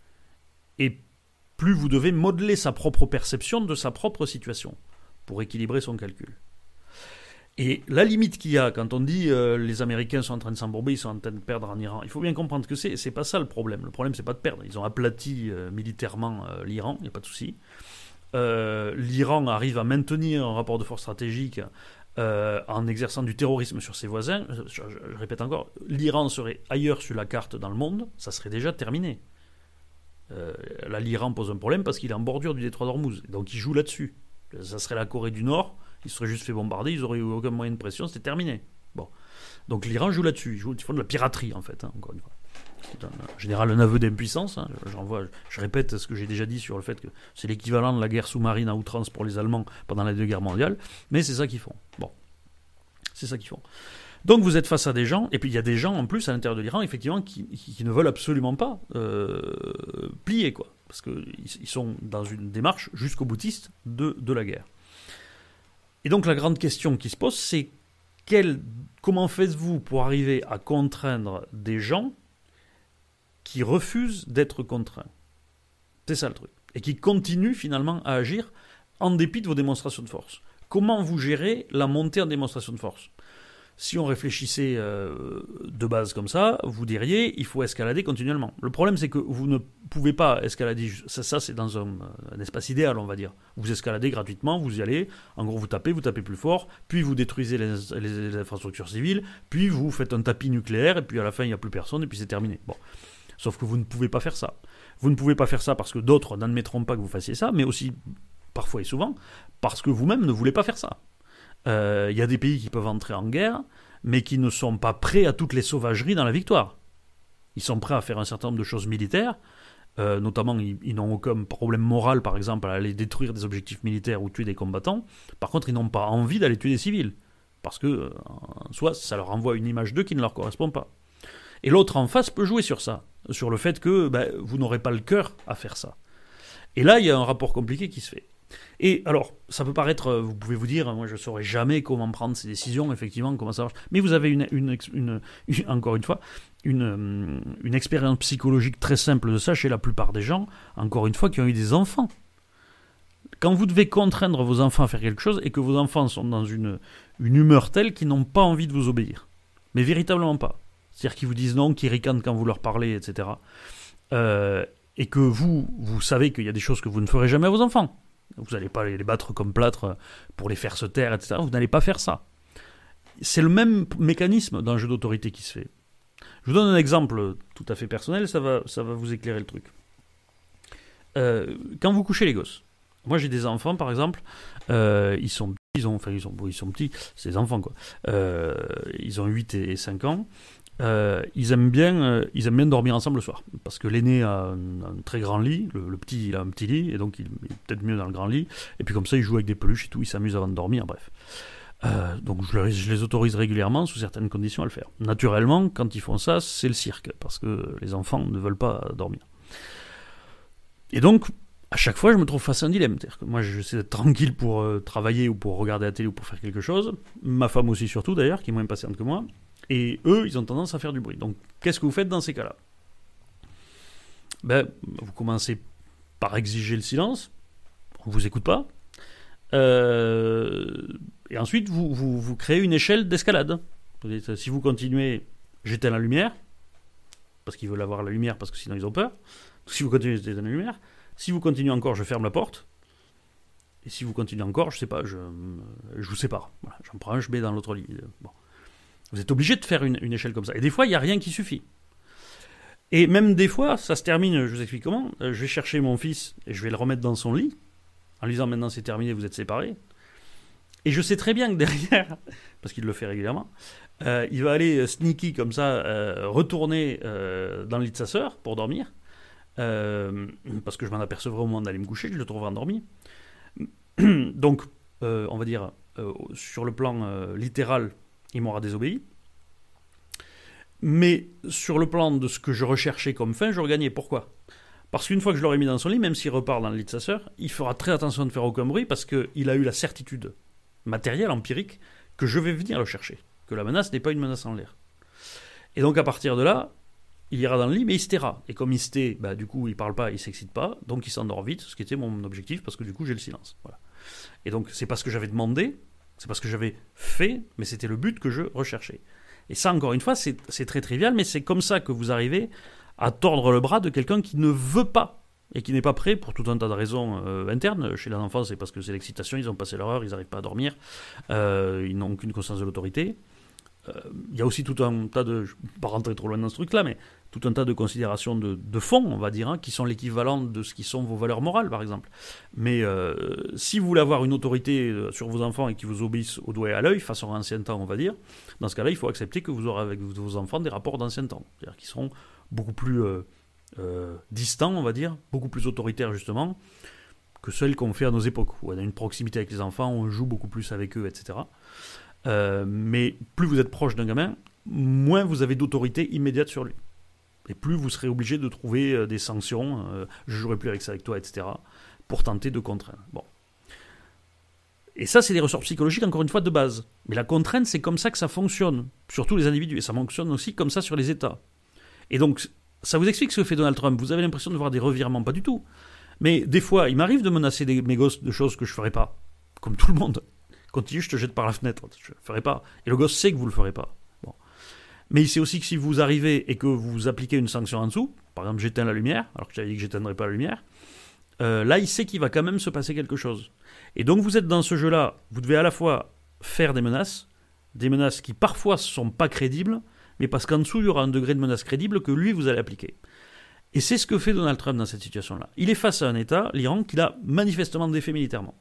Et plus vous devez modeler sa propre perception de sa propre situation pour équilibrer son calcul. Et la limite qu'il y a quand on dit euh, les Américains sont en train de s'embourber, ils sont en train de perdre en Iran, il faut bien comprendre que c'est, c'est pas ça le problème. Le problème, c'est pas de perdre. Ils ont aplati euh, militairement euh, l'Iran, il n'y a pas de souci. Euh, L'Iran arrive à maintenir un rapport de force stratégique euh, en exerçant du terrorisme sur ses voisins. Je, je, je répète encore, l'Iran serait ailleurs sur la carte dans le monde, ça serait déjà terminé. Euh, là, l'Iran pose un problème parce qu'il est en bordure du détroit d'Ormuz, donc il joue là-dessus. Ça serait la Corée du Nord. Ils seraient juste fait bombarder, ils n'auraient eu aucun moyen de pression, c'était terminé. Bon. Donc l'Iran joue là-dessus, ils, jouent, ils font de la piraterie en fait, hein, encore une fois. C'est un, en général un aveu d'impuissance, hein. je, j'envoie, je répète ce que j'ai déjà dit sur le fait que c'est l'équivalent de la guerre sous-marine à outrance pour les Allemands pendant la Deuxième Guerre mondiale, mais c'est ça qu'ils font. Bon, c'est ça qu'ils font. Donc vous êtes face à des gens, et puis il y a des gens en plus à l'intérieur de l'Iran, effectivement, qui, qui, qui ne veulent absolument pas euh, plier, quoi, parce qu'ils ils sont dans une démarche jusqu'au boutiste de, de la guerre. Et donc la grande question qui se pose, c'est quel, comment faites-vous pour arriver à contraindre des gens qui refusent d'être contraints? C'est ça le truc. Et qui continuent finalement à agir en dépit de vos démonstrations de force. Comment vous gérez la montée en démonstration de force? Si on réfléchissait euh, de base comme ça, vous diriez il faut escalader continuellement. Le problème, c'est que vous ne pouvez pas escalader. Ça, ça c'est dans un, un espace idéal, on va dire. Vous escaladez gratuitement, vous y allez. En gros, vous tapez, vous tapez plus fort, puis vous détruisez les, les, les infrastructures civiles, puis vous faites un tapis nucléaire, et puis à la fin, il n'y a plus personne, et puis c'est terminé. Bon. Sauf que vous ne pouvez pas faire ça. Vous ne pouvez pas faire ça parce que d'autres n'admettront pas que vous fassiez ça, mais aussi, parfois et souvent, parce que vous-même ne voulez pas faire ça. Il euh, y a des pays qui peuvent entrer en guerre, mais qui ne sont pas prêts à toutes les sauvageries dans la victoire. Ils sont prêts à faire un certain nombre de choses militaires, euh, notamment ils, ils n'ont aucun problème moral, par exemple, à aller détruire des objectifs militaires ou tuer des combattants. Par contre, ils n'ont pas envie d'aller tuer des civils, parce que, euh, en soi, ça leur envoie une image d'eux qui ne leur correspond pas. Et l'autre en face peut jouer sur ça, sur le fait que ben, vous n'aurez pas le cœur à faire ça. Et là, il y a un rapport compliqué qui se fait. Et alors, ça peut paraître, vous pouvez vous dire, moi je ne saurais jamais comment prendre ces décisions, effectivement, comment ça marche. Mais vous avez une, une, une, une encore une fois, une, une expérience psychologique très simple de ça chez la plupart des gens, encore une fois, qui ont eu des enfants. Quand vous devez contraindre vos enfants à faire quelque chose et que vos enfants sont dans une, une humeur telle qu'ils n'ont pas envie de vous obéir, mais véritablement pas. C'est-à-dire qu'ils vous disent non, qu'ils ricanent quand vous leur parlez, et cetera. Euh, et que vous, vous savez qu'il y a des choses que vous ne ferez jamais à vos enfants. Vous n'allez pas les battre comme plâtre pour les faire se taire, et cetera. Vous n'allez pas faire ça. C'est le même mécanisme d'un jeu d'autorité qui se fait. Je vous donne un exemple tout à fait personnel, ça va, ça va vous éclairer le truc. Euh, quand vous couchez les gosses, moi j'ai des enfants par exemple, euh, ils sont ils ont, enfin ils sont, ils sont petits, c'est des enfants quoi. Euh, ils ont huit et cinq ans. Euh, ils aiment bien, euh, ils aiment bien dormir ensemble le soir, parce que l'aîné a un, un très grand lit, le, le petit il a un petit lit, et donc il, il est peut-être mieux dans le grand lit. Et puis comme ça, ils jouent avec des peluches et tout, ils s'amusent avant de dormir. Bref, euh, donc je, leur, je les autorise régulièrement sous certaines conditions à le faire. Naturellement, quand ils font ça, c'est le cirque, parce que les enfants ne veulent pas dormir. Et donc, à chaque fois, je me trouve face à un dilemme. C'est-à-dire que moi, j'essaie d'être tranquille pour euh, travailler ou pour regarder la télé ou pour faire quelque chose. Ma femme aussi, surtout d'ailleurs, qui est moins impatiente que moi. Et eux, ils ont tendance à faire du bruit. Donc, qu'est-ce que vous faites dans ces cas-là ? Ben, vous commencez par exiger le silence. On ne vous écoute pas. Euh, et ensuite, vous, vous, vous créez une échelle d'escalade. Vous dites, si vous continuez, j'éteins la lumière. Parce qu'ils veulent avoir la lumière, parce que sinon ils ont peur. Si vous continuez, j'éteins la lumière. Si vous continuez encore, je ferme la porte. Et si vous continuez encore, je sais pas, je, je vous sépare. Voilà, j'en prends un, je mets dans l'autre lit. Bon. Vous êtes obligé de faire une, une échelle comme ça. Et des fois, il n'y a rien qui suffit. Et même des fois, ça se termine, je vous explique comment. Je vais chercher mon fils et je vais le remettre dans son lit, en lui disant maintenant c'est terminé, vous êtes séparés. Et je sais très bien que derrière, parce qu'il le fait régulièrement, euh, il va aller sneaky comme ça, euh, retourner euh, dans le lit de sa sœur pour dormir. Euh, parce que je m'en apercevrai au moment d'aller me coucher, je le trouverai endormi. Donc, euh, on va dire, euh, sur le plan euh, littéral, il m'aura désobéi. Mais sur le plan de ce que je recherchais comme fin, j'aurais gagné. Pourquoi ? Parce qu'une fois que je l'aurai mis dans son lit, même s'il repart dans le lit de sa sœur, il fera très attention de ne faire aucun bruit parce qu'il a eu la certitude matérielle, empirique, que je vais venir le chercher. Que la menace n'est pas une menace en l'air. Et donc à partir de là, il ira dans le lit, mais il se taira. Et comme il se tait, bah, du coup, il ne parle pas, il ne s'excite pas, donc il s'endort vite, ce qui était mon objectif, parce que du coup, j'ai le silence. Voilà. Et donc, c'est pas ce que j'avais demandé, c'est pas ce que j'avais fait, mais c'était le but que je recherchais. Et ça, encore une fois, c'est, c'est très trivial, mais c'est comme ça que vous arrivez à tordre le bras de quelqu'un qui ne veut pas, et qui n'est pas prêt, pour tout un tas de raisons euh, internes. Chez les enfants, c'est parce que c'est l'excitation, ils ont passé leur heure, ils n'arrivent pas à dormir, euh, ils n'ont aucune conscience de l'autorité. Il euh, y a aussi tout un tas de, je ne vais pas rentrer trop loin dans ce truc-là, mais tout un tas de considérations de, de fond, on va dire, hein, qui sont l'équivalent de ce qui sont vos valeurs morales, par exemple. Mais euh, si vous voulez avoir une autorité sur vos enfants et qu'ils vous obéissent au doigt et à l'œil, façon ancien temps, on va dire, dans ce cas-là, il faut accepter que vous aurez avec vos enfants des rapports d'ancien temps, c'est-à-dire qu'ils seront beaucoup plus euh, euh, distants, on va dire, beaucoup plus autoritaires, justement, que celles qu'on fait à nos époques, où on a une proximité avec les enfants, on joue beaucoup plus avec eux, et cetera. Euh, mais plus vous êtes proche d'un gamin, moins vous avez d'autorité immédiate sur lui. Et plus vous serez obligé de trouver euh, des sanctions, euh, je ne jouerai plus avec ça avec toi, et cetera, pour tenter de contraindre. Bon. Et ça, c'est des ressorts psychologiques, encore une fois, de base. Mais la contrainte, c'est comme ça que ça fonctionne, surtout les individus. Et ça fonctionne aussi comme ça sur les États. Et donc, ça vous explique ce que fait Donald Trump. Vous avez l'impression de voir des revirements, pas du tout. Mais des fois, il m'arrive de menacer des, mes gosses de choses que je ne ferai pas, comme tout le monde. Continue, je te jette par la fenêtre. Je ne le ferai pas. Et le gosse sait que vous ne le ferez pas. Bon. Mais il sait aussi que si vous arrivez et que vous appliquez une sanction en dessous, par exemple j'éteins la lumière, alors que j'avais dit que j'éteindrais pas la lumière, euh, là il sait qu'il va quand même se passer quelque chose. Et donc vous êtes dans ce jeu-là, vous devez à la fois faire des menaces, des menaces qui parfois ne sont pas crédibles, mais parce qu'en dessous il y aura un degré de menace crédible que lui vous allez appliquer. Et c'est ce que fait Donald Trump dans cette situation-là. Il est face à un État, l'Iran, qu'il a manifestement défait militairement.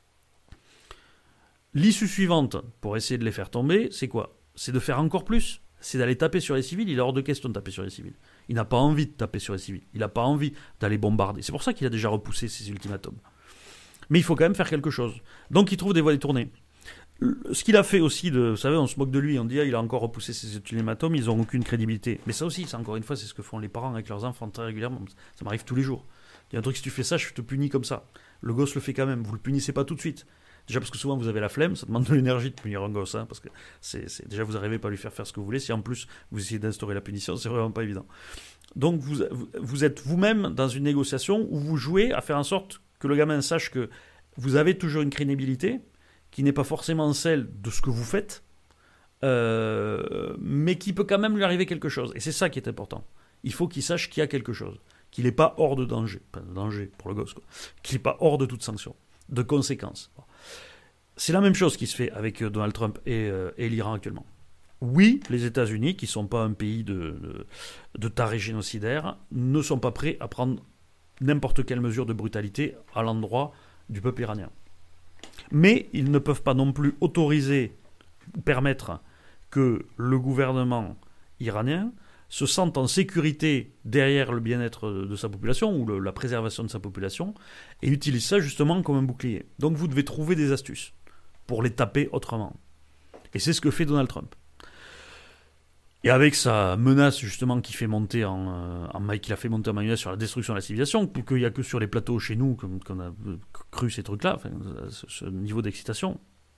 L'issue suivante, pour essayer de les faire tomber, c'est quoi ? C'est de faire encore plus. c'est d'aller taper sur les civils. Il est hors de question de taper sur les civils. Il n'a pas envie de taper sur les civils. Il n'a pas envie d'aller bombarder. C'est pour ça qu'il a déjà repoussé ses ultimatums. Mais il faut quand même faire quelque chose. Donc il trouve des voies détournées. Ce qu'il a fait aussi, de, vous savez, on se moque de lui, on dit ah, il a encore repoussé ses ultimatums, ils n'ont aucune crédibilité. Mais ça aussi, c'est encore une fois, c'est ce que font les parents avec leurs enfants très régulièrement. Ça m'arrive tous les jours. Il y a un truc, si tu fais ça, je te punis comme ça. Le gosse le fait quand même, vous le punissez pas tout de suite. Déjà parce que souvent vous avez la flemme, ça demande de l'énergie de punir un gosse, hein, parce que c'est, c'est, déjà vous n'arrivez pas à lui faire faire ce que vous voulez. Si en plus vous essayez d'instaurer la punition, c'est vraiment pas évident. Donc vous, vous êtes vous-même dans une négociation où vous jouez à faire en sorte que le gamin sache que vous avez toujours une crédibilité, qui n'est pas forcément celle de ce que vous faites, euh, mais qui peut quand même lui arriver quelque chose. Et c'est ça qui est important. Il faut qu'il sache qu'il y a quelque chose, qu'il n'est pas hors de danger, pas de danger pour le gosse, quoi. Qu'il n'est pas hors de toute sanction, de conséquences. C'est la même chose qui se fait avec Donald Trump et, euh, et l'Iran actuellement. Oui, les États-Unis, qui ne sont pas un pays de, de, de tarés génocidaires, ne sont pas prêts à prendre n'importe quelle mesure de brutalité à l'endroit du peuple iranien. Mais ils ne peuvent pas non plus autoriser ou permettre que le gouvernement iranien se sente en sécurité derrière le bien-être de sa population ou le, la préservation de sa population et utilise ça justement comme un bouclier. Donc vous devez trouver des astuces pour les taper autrement. Et c'est ce que fait Donald Trump. Et avec sa menace justement qui fait monter en, en qu'il a fait monter en mayonnaise sur la destruction de la civilisation, qu'il n'y a que sur les plateaux chez nous qu'on a cru ces trucs-là, enfin, ce, ce niveau d'excitation,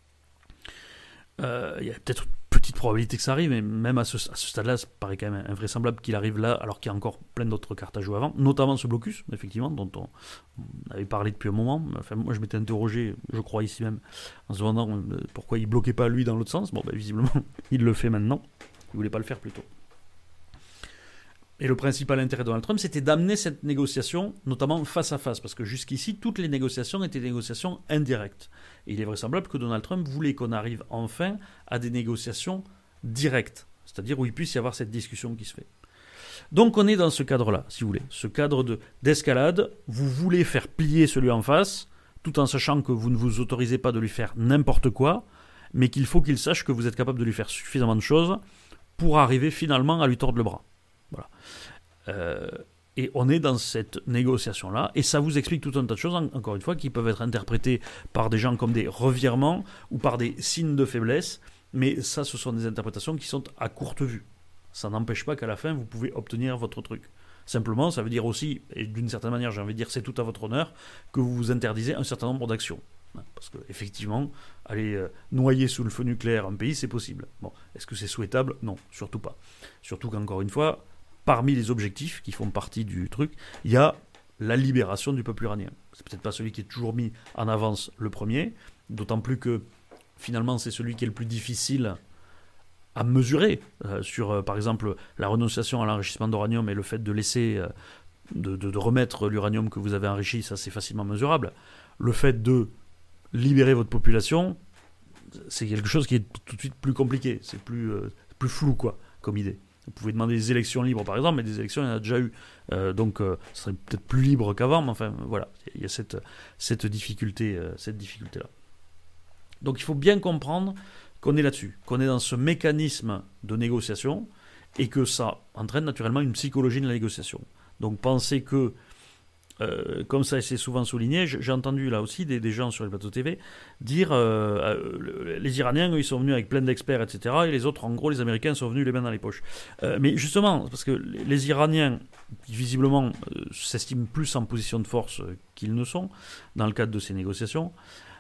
euh, il y a peut-être une petite probabilité que ça arrive, mais même à ce, à ce stade-là, ça paraît quand même invraisemblable qu'il arrive là, alors qu'il y a encore plein d'autres cartes à jouer avant, notamment ce blocus, effectivement, dont on, on avait parlé depuis un moment. Enfin, moi, je m'étais interrogé, je crois ici même, en se demandant pourquoi il ne bloquait pas lui dans l'autre sens. Bon, ben, visiblement, il le fait maintenant. Il ne voulait pas le faire plus tôt. Et le principal intérêt de Donald Trump, c'était d'amener cette négociation, notamment face à face, parce que jusqu'ici, toutes les négociations étaient des négociations indirectes. Et il est vraisemblable que Donald Trump voulait qu'on arrive enfin à des négociations directes, c'est-à-dire où il puisse y avoir cette discussion qui se fait. Donc on est dans ce cadre-là, si vous voulez, ce cadre de, d'escalade. Vous voulez faire plier celui en face, tout en sachant que vous ne vous autorisez pas de lui faire n'importe quoi, mais qu'il faut qu'il sache que vous êtes capable de lui faire suffisamment de choses pour arriver finalement à lui tordre le bras. Voilà. Euh, et on est dans cette négociation-là, et ça vous explique tout un tas de choses, encore une fois, qui peuvent être interprétées par des gens comme des revirements ou par des signes de faiblesse, mais ça, ce sont des interprétations qui sont à courte vue. Ça n'empêche pas qu'à la fin, vous pouvez obtenir votre truc. Simplement, ça veut dire aussi, et d'une certaine manière, j'ai envie de dire, c'est tout à votre honneur, que vous vous interdisez un certain nombre d'actions. Parce qu'effectivement, aller euh, noyer sous le feu nucléaire un pays, c'est possible. Bon, est-ce que c'est souhaitable ? Non, surtout pas. Surtout qu'encore une fois, parmi les objectifs qui font partie du truc, il y a la libération du peuple iranien. C'est peut-être pas celui qui est toujours mis en avance le premier, d'autant plus que finalement c'est celui qui est le plus difficile à mesurer euh, sur, euh, par exemple, la renonciation à l'enrichissement d'uranium et le fait de laisser, euh, de, de, de remettre l'uranium que vous avez enrichi, ça c'est facilement mesurable. Le fait de libérer votre population, c'est quelque chose qui est tout de suite plus compliqué, c'est plus, euh, plus flou quoi, comme idée. Vous pouvez demander des élections libres par exemple, mais des élections il y en a déjà eu, euh, donc euh, ce serait peut-être plus libre qu'avant, mais enfin voilà, il y a cette, cette, difficulté, euh, cette difficulté-là. Donc il faut bien comprendre qu'on est là-dessus, qu'on est dans ce mécanisme de négociation, et que ça entraîne naturellement une psychologie de la négociation. Donc pensez que Euh, comme ça c'est souvent souligné, j'ai entendu là aussi des, des gens sur les plateaux T V dire euh, euh, les Iraniens eux, ils sont venus avec plein d'experts, et cetera, et les autres, en gros, les Américains sont venus les mains dans les poches. Euh, mais justement, parce que les, les Iraniens, qui visiblement euh, s'estiment plus en position de force euh, qu'ils ne sont dans le cadre de ces négociations,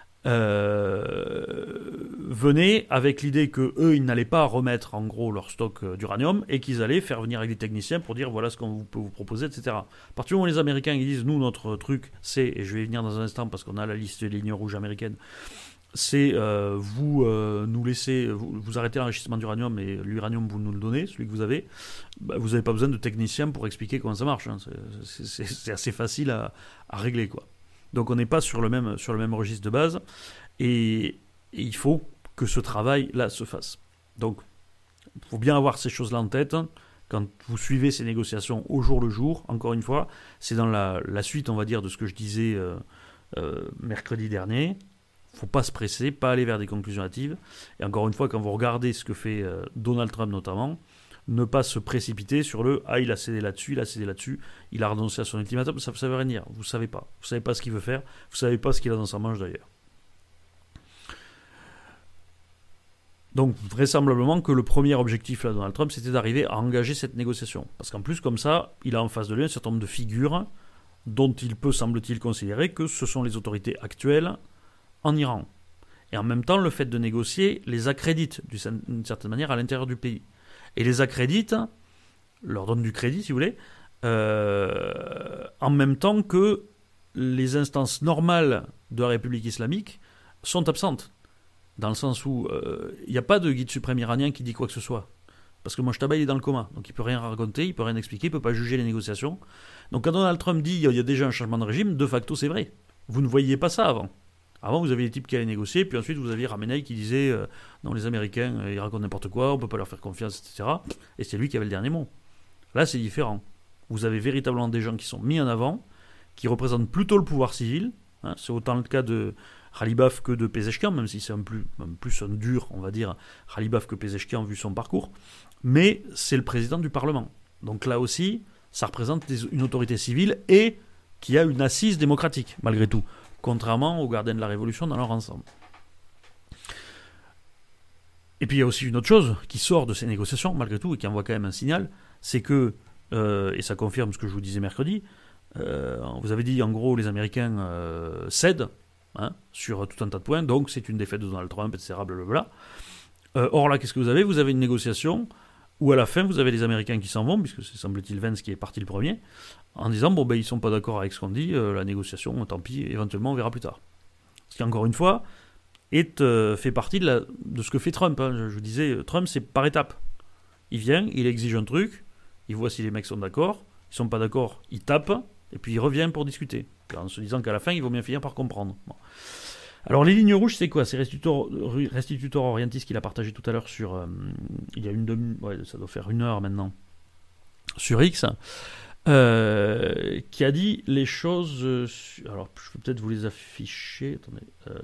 Euh, venaient avec l'idée que eux ils n'allaient pas remettre en gros leur stock d'uranium et qu'ils allaient faire venir avec des techniciens pour dire voilà ce qu'on peut vous proposer, et cetera. À partir du moment où les Américains ils disent nous notre truc c'est, et je vais y venir dans un instant parce qu'on a la liste des lignes rouges américaines, c'est euh, vous euh, nous laissez vous, vous arrêtez l'enrichissement d'uranium et l'uranium vous nous le donnez, celui que vous avez, bah, vous n'avez pas besoin de techniciens pour expliquer comment ça marche, hein. c'est, c'est, c'est assez facile à, à régler quoi. Donc on n'est pas sur le même, sur le même registre de base, et, et il faut que ce travail-là se fasse. Donc il faut bien avoir ces choses-là en tête. Quand vous suivez ces négociations au jour le jour, encore une fois, c'est dans la, la suite, on va dire, de ce que je disais euh, euh, mercredi dernier. Il ne faut pas se presser, pas aller vers des conclusions hâtives. Et encore une fois, quand vous regardez ce que fait euh, Donald Trump notamment, ne pas se précipiter sur le « ah, il a cédé là-dessus, il a cédé là-dessus, il a renoncé à son ultimatum », ça ne veut rien dire, vous ne savez pas. Vous ne savez pas ce qu'il veut faire, vous ne savez pas ce qu'il a dans sa manche d'ailleurs. Donc, vraisemblablement que le premier objectif de Donald Trump, c'était d'arriver à engager cette négociation. Parce qu'en plus, comme ça, il a en face de lui un certain nombre de figures dont il peut, semble-t-il, considérer que ce sont les autorités actuelles en Iran. Et en même temps, le fait de négocier les accrédite, d'une certaine manière, à l'intérieur du pays. Et les accrédite, leur donne du crédit, si vous voulez, euh, en même temps que les instances normales de la République islamique sont absentes. Dans le sens où il euh, n'y a pas de guide suprême iranien qui dit quoi que ce soit. Parce que Mojtaba, il est dans le coma. Donc il ne peut rien raconter, il ne peut rien expliquer, il ne peut pas juger les négociations. Donc quand Donald Trump dit qu'il y a déjà un changement de régime, de facto, c'est vrai. Vous ne voyiez pas ça avant. Avant, vous aviez des types qui allaient négocier, puis ensuite, vous aviez Ramenei qui disait euh, non, les Américains, euh, ils racontent n'importe quoi, on ne peut pas leur faire confiance, et cetera. Et c'est lui qui avait le dernier mot. Là, c'est différent. Vous avez véritablement des gens qui sont mis en avant, qui représentent plutôt le pouvoir civil. Hein, c'est autant le cas de Khalibaf que de Pezeshkian, même si c'est un plus, un plus un dur, on va dire, Khalibaf que Pezeshkian vu son parcours. Mais c'est le président du Parlement. Donc là aussi, ça représente des, une autorité civile et qui a une assise démocratique, malgré tout, contrairement aux gardiens de la Révolution dans leur ensemble. Et puis il y a aussi une autre chose qui sort de ces négociations, malgré tout, et qui envoie quand même un signal, c'est que, euh, et ça confirme ce que je vous disais mercredi, euh, vous avez dit en gros les Américains euh, cèdent, Hein, sur tout un tas de points, donc c'est une défaite de Donald Trump, et cetera. Blablabla. Euh, or là, qu'est-ce que vous avez ? Vous avez une négociation où à la fin, vous avez les Américains qui s'en vont, puisque c'est semble-t-il Vance qui est parti le premier, en disant, bon, ben ils sont pas d'accord avec ce qu'on dit, euh, la négociation, tant pis, éventuellement, on verra plus tard. Ce qui, encore une fois, est, euh, fait partie de, la, de ce que fait Trump. Hein. Je, je vous disais, Trump, c'est par étapes. Il vient, il exige un truc, il voit si les mecs sont d'accord, ils sont pas d'accord, il tape, et puis il revient pour discuter, en se disant qu'à la fin, il vaut bien finir par comprendre. Bon. Alors, les lignes rouges, c'est quoi ? C'est Restitutor, Restitutor Orientis qui l'a partagé tout à l'heure sur... Euh, il y a une demi... Ouais, ça doit faire une heure maintenant. Sur X, euh, qui a dit les choses... Euh, alors, je peux peut-être vous les afficher. Attendez. Euh,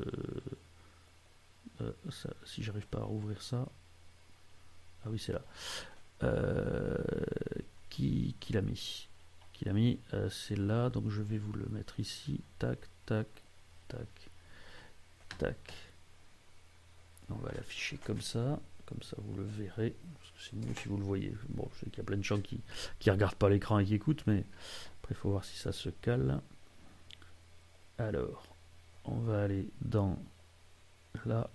euh, ça, si j'arrive pas à rouvrir ça... Ah oui, c'est là. Euh, qui, qui l'a mis Qui l'a mis euh, C'est là, donc je vais vous le mettre ici. Tac, tac, tac, tac. On va l'afficher comme ça. Comme ça, vous le verrez. Parce que c'est mieux si vous le voyez. Bon, je sais qu'il y a plein de gens qui ne regardent pas l'écran et qui écoutent, mais après, il faut voir si ça se cale. Alors, on va aller dans là,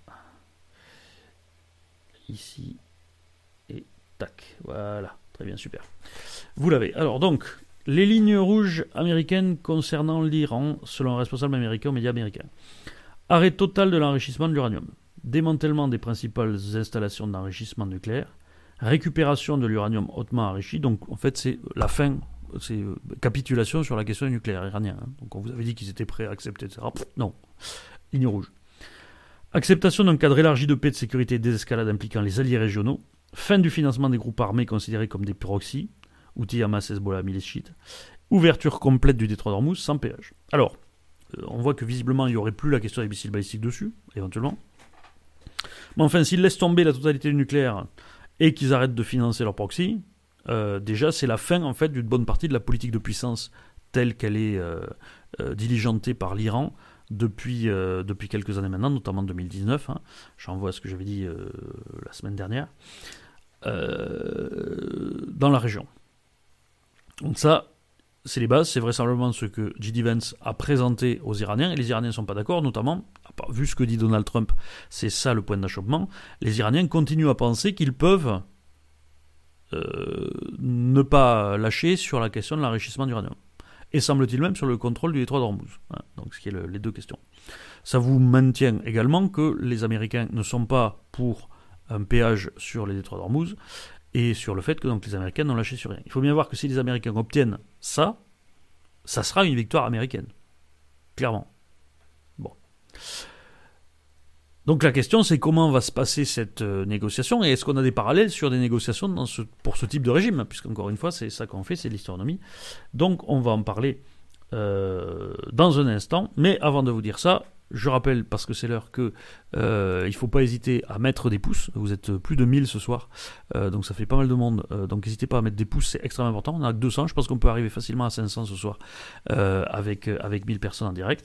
ici, et tac. Voilà, très bien, super. Vous l'avez. Alors, donc, les lignes rouges américaines concernant l'Iran, selon un responsable américain aux médias américains. Arrêt total de l'enrichissement de l'uranium. Démantèlement des principales installations d'enrichissement nucléaire. Récupération de l'uranium hautement enrichi. Donc, en fait, c'est la fin, c'est capitulation sur la question du nucléaire iranien. Hein. Donc, on vous avait dit qu'ils étaient prêts à accepter, et cetera. Pff, non. Ligne rouge. Acceptation d'un cadre élargi de paix, de sécurité et de désescalade impliquant les alliés régionaux. Fin du financement des groupes armés considérés comme des proxys. Outils Hamas, Hezbollah, milices chiites. Ouverture complète du détroit d'Ormuz sans péage. Alors, euh, on voit que visiblement, il n'y aurait plus la question des missiles balistiques dessus, éventuellement. Mais enfin, s'ils laissent tomber la totalité du nucléaire et qu'ils arrêtent de financer leur proxy, euh, déjà, c'est la fin, en fait, d'une bonne partie de la politique de puissance telle qu'elle est euh, euh, diligentée par l'Iran depuis, euh, depuis quelques années maintenant, notamment en deux mille dix-neuf. Hein. J'envoie ce que j'avais dit euh, la semaine dernière. Euh, dans la région. Donc ça, c'est les bases, c'est vraisemblablement ce que J D Vance a présenté aux Iraniens, et les Iraniens ne sont pas d'accord, notamment, vu ce que dit Donald Trump, c'est ça le point d'achoppement, les Iraniens continuent à penser qu'ils peuvent euh, ne pas lâcher sur la question de l'enrichissement d'uranium. Et semble-t-il même sur le contrôle du détroit d'Ormuz. Hein, donc ce qui est le, les deux questions. Ça vous maintient également que les Américains ne sont pas pour un péage sur les détroits d'Ormuz, et sur le fait que donc, les Américains n'ont lâché sur rien. Il faut bien voir que si les Américains obtiennent ça, ça sera une victoire américaine. Clairement. Bon. Donc la question, c'est comment va se passer cette euh, négociation, et est-ce qu'on a des parallèles sur des négociations dans ce, pour ce type de régime, puisqu'encore une fois, c'est ça qu'on fait, c'est de l'historionomie. Donc on va en parler euh, dans un instant, mais avant de vous dire ça, Je rappelle, parce que c'est l'heure, que euh, il ne faut pas hésiter à mettre des pouces. Vous êtes plus de mille ce soir, euh, donc ça fait pas mal de monde. Euh, donc n'hésitez pas à mettre des pouces, c'est extrêmement important. On a que deux cents, je pense qu'on peut arriver facilement à cinq cents ce soir euh, avec, avec mille personnes en direct.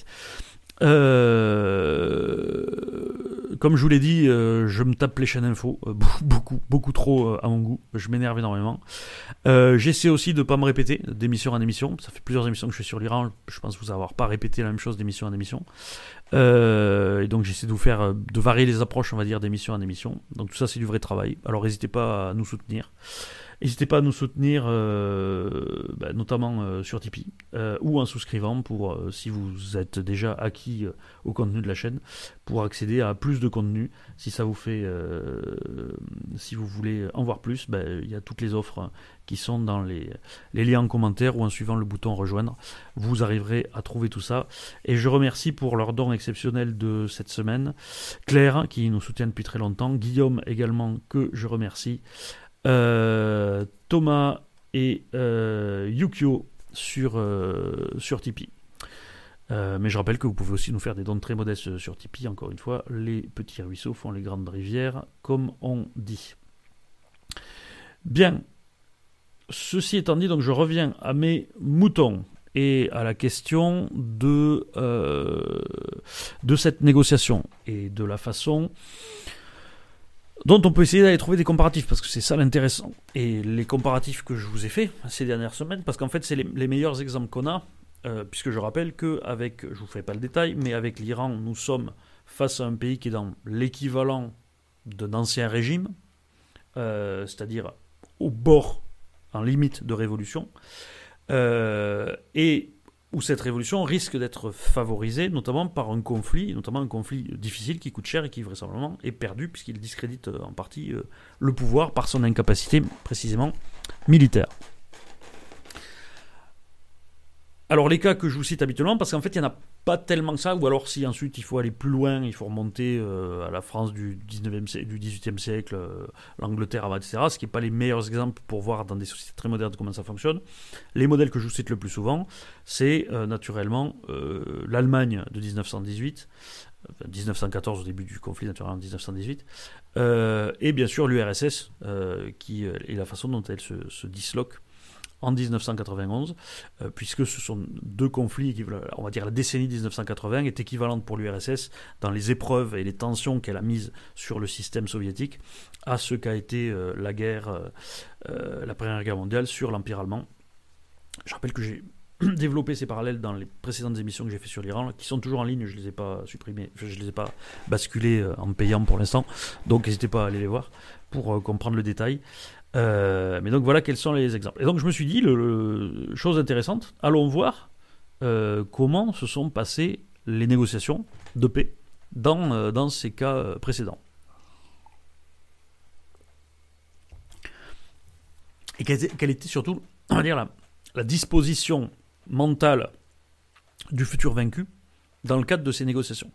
Euh, comme je vous l'ai dit, euh, je me tape les chaînes info, euh, beaucoup, beaucoup trop euh, à mon goût. Je m'énerve énormément. Euh, j'essaie aussi de ne pas me répéter d'émission en émission. Ça fait plusieurs émissions que je suis sur l'Iran. Je pense vous avoir pas répété la même chose d'émission en émission. Euh, et donc j'essaie de vous faire, de varier les approches, on va dire, d'émission en émission. Donc tout ça, c'est du vrai travail. Alors n'hésitez pas à nous soutenir. N'hésitez pas à nous soutenir, euh, bah, notamment euh, sur Tipeee, euh, ou en souscrivant pour, euh, si vous êtes déjà acquis euh, au contenu de la chaîne, pour accéder à plus de contenu. Si ça vous fait, euh, si vous voulez en voir plus, bah, il y a toutes les offres qui sont dans les, les liens en commentaire ou en suivant le bouton rejoindre. Vous arriverez à trouver tout ça. Et je remercie pour leur don exceptionnel de cette semaine Claire, qui nous soutient depuis très longtemps, Guillaume également, que je remercie. Euh, Thomas et euh, Yukio sur, euh, sur Tipeee. Euh, mais je rappelle que vous pouvez aussi nous faire des dons très modestes sur Tipeee. Encore une fois, les petits ruisseaux font les grandes rivières, comme on dit. Bien. Ceci étant dit, donc je reviens à mes moutons et à la question de, euh, de cette négociation et de la façon dont on peut essayer d'aller trouver des comparatifs, parce que c'est ça l'intéressant. Et les comparatifs que je vous ai faits ces dernières semaines, parce qu'en fait c'est les, les meilleurs exemples qu'on a, euh, puisque je rappelle qu'avec, je ne vous fais pas le détail, mais avec l'Iran, nous sommes face à un pays qui est dans l'équivalent d'un ancien régime, euh, c'est-à-dire au bord, en limite de révolution, euh, et où cette révolution risque d'être favorisée, notamment par un conflit, notamment un conflit difficile qui coûte cher et qui vraisemblablement est perdu, puisqu'il discrédite en partie euh, le pouvoir par son incapacité, précisément, militaire. Alors les cas que je vous cite habituellement, parce qu'en fait il n'y en a pas tellement que ça, ou alors si ensuite il faut aller plus loin, il faut remonter euh, à la France du, dix-neuvième siècle, du dix-huitième siècle, euh, l'Angleterre avant, et cetera, ce qui n'est pas les meilleurs exemples pour voir dans des sociétés très modernes comment ça fonctionne. Les modèles que je vous cite le plus souvent, c'est euh, naturellement euh, l'Allemagne de dix-neuf cent dix-huit, enfin, dix-neuf cent quatorze au début du conflit naturellement dix-neuf cent dix-huit, euh, et bien sûr l'U R S S, euh, qui est la façon dont elle se, se disloque en dix-neuf cent quatre-vingt-onze, euh, puisque ce sont deux conflits, qui, on va dire la décennie dix-neuf cent quatre-vingts est équivalente pour l'U R S S dans les épreuves et les tensions qu'elle a mises sur le système soviétique à ce qu'a été euh, la guerre, euh, euh, la Première Guerre mondiale sur l'Empire allemand. Je rappelle que j'ai développé ces parallèles dans les précédentes émissions que j'ai fait sur l'Iran, qui sont toujours en ligne, je ne les ai pas supprimés, je ne les ai pas basculés euh, en payant pour l'instant, donc n'hésitez pas à aller les voir pour euh, comprendre le détail. Euh, mais donc voilà quels sont les exemples. Et donc je me suis dit, le, le, chose intéressante, allons voir euh, comment se sont passées les négociations de paix dans, euh, dans ces cas précédents. Et quelle était, quelle était surtout, on va dire, la, la disposition mentale du futur vaincu dans le cadre de ces négociations.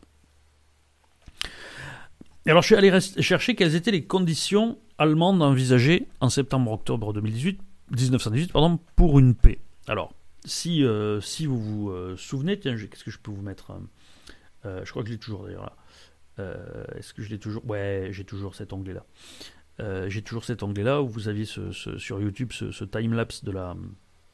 Et alors je suis allé rest- chercher quelles étaient les conditions allemandes envisagées en septembre-octobre dix-neuf cent dix-huit pardon, pour une paix. Alors, si, euh, si vous vous euh, souvenez, tiens, qu'est-ce que je peux vous mettre hein euh, Je crois que je l'ai toujours d'ailleurs là. Euh, est-ce que je l'ai toujours Ouais, j'ai toujours cet onglet-là. Euh, j'ai toujours cet onglet-là où vous aviez ce, ce, sur YouTube ce, ce time-lapse de la,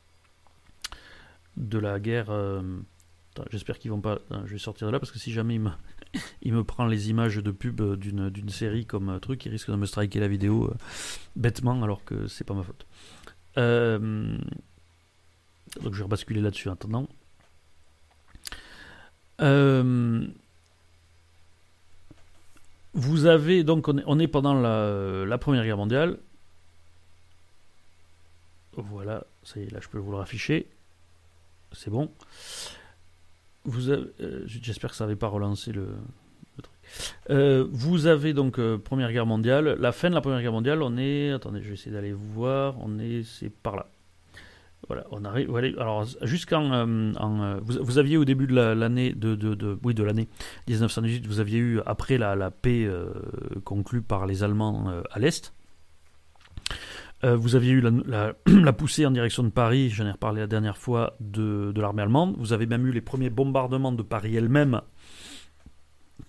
de la guerre. Euh, attends, j'espère qu'ils vont pas... Non, je vais sortir de là parce que si jamais il me... il me prend les images de pub d'une, d'une série comme truc, il risque de me striker la vidéo euh, bêtement alors que c'est pas ma faute. Euh, donc je vais rebasculer là-dessus en attendant. Euh, vous avez donc on est, on est pendant la, la Première Guerre mondiale. Voilà, ça y est, là je peux vous le rafficher. C'est bon. Vous avez, euh, j'espère que ça n'avait pas relancé le, le truc. Euh, vous avez donc euh, Première Guerre mondiale. La fin de la Première Guerre mondiale, on est... Attendez, je vais essayer d'aller vous voir. On est... C'est par là. Voilà, on arrive... Voilà, alors, jusqu'en... Euh, en, euh, vous, vous aviez au début de la, l'année... De, de, de, oui, de l'année dix-neuf cent dix-huit, vous aviez eu, après la, la paix euh, conclue par les Allemands euh, à l'Est, Euh, vous aviez eu la, la, la poussée en direction de Paris, j'en ai reparlé la dernière fois, de, de l'armée allemande. Vous avez même eu les premiers bombardements de Paris elle-même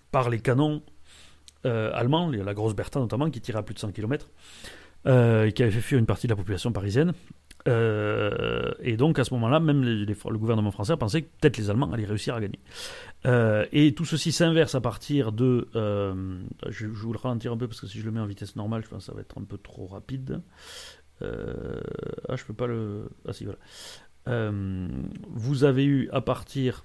par les canons euh, allemands, la grosse Bertha notamment, qui tirait à plus de cent kilomètres, euh, et qui avait fait fuir une partie de la population parisienne. Euh, et donc à ce moment-là, même les, les, le gouvernement français pensait que peut-être les Allemands allaient réussir à gagner. Euh, et tout ceci s'inverse à partir de... Euh, je, je vais vous le ralentir un peu parce que si je le mets en vitesse normale, je pense que ça va être un peu trop rapide. Euh, ah, je peux pas le... Ah si, voilà. Euh, vous avez eu à partir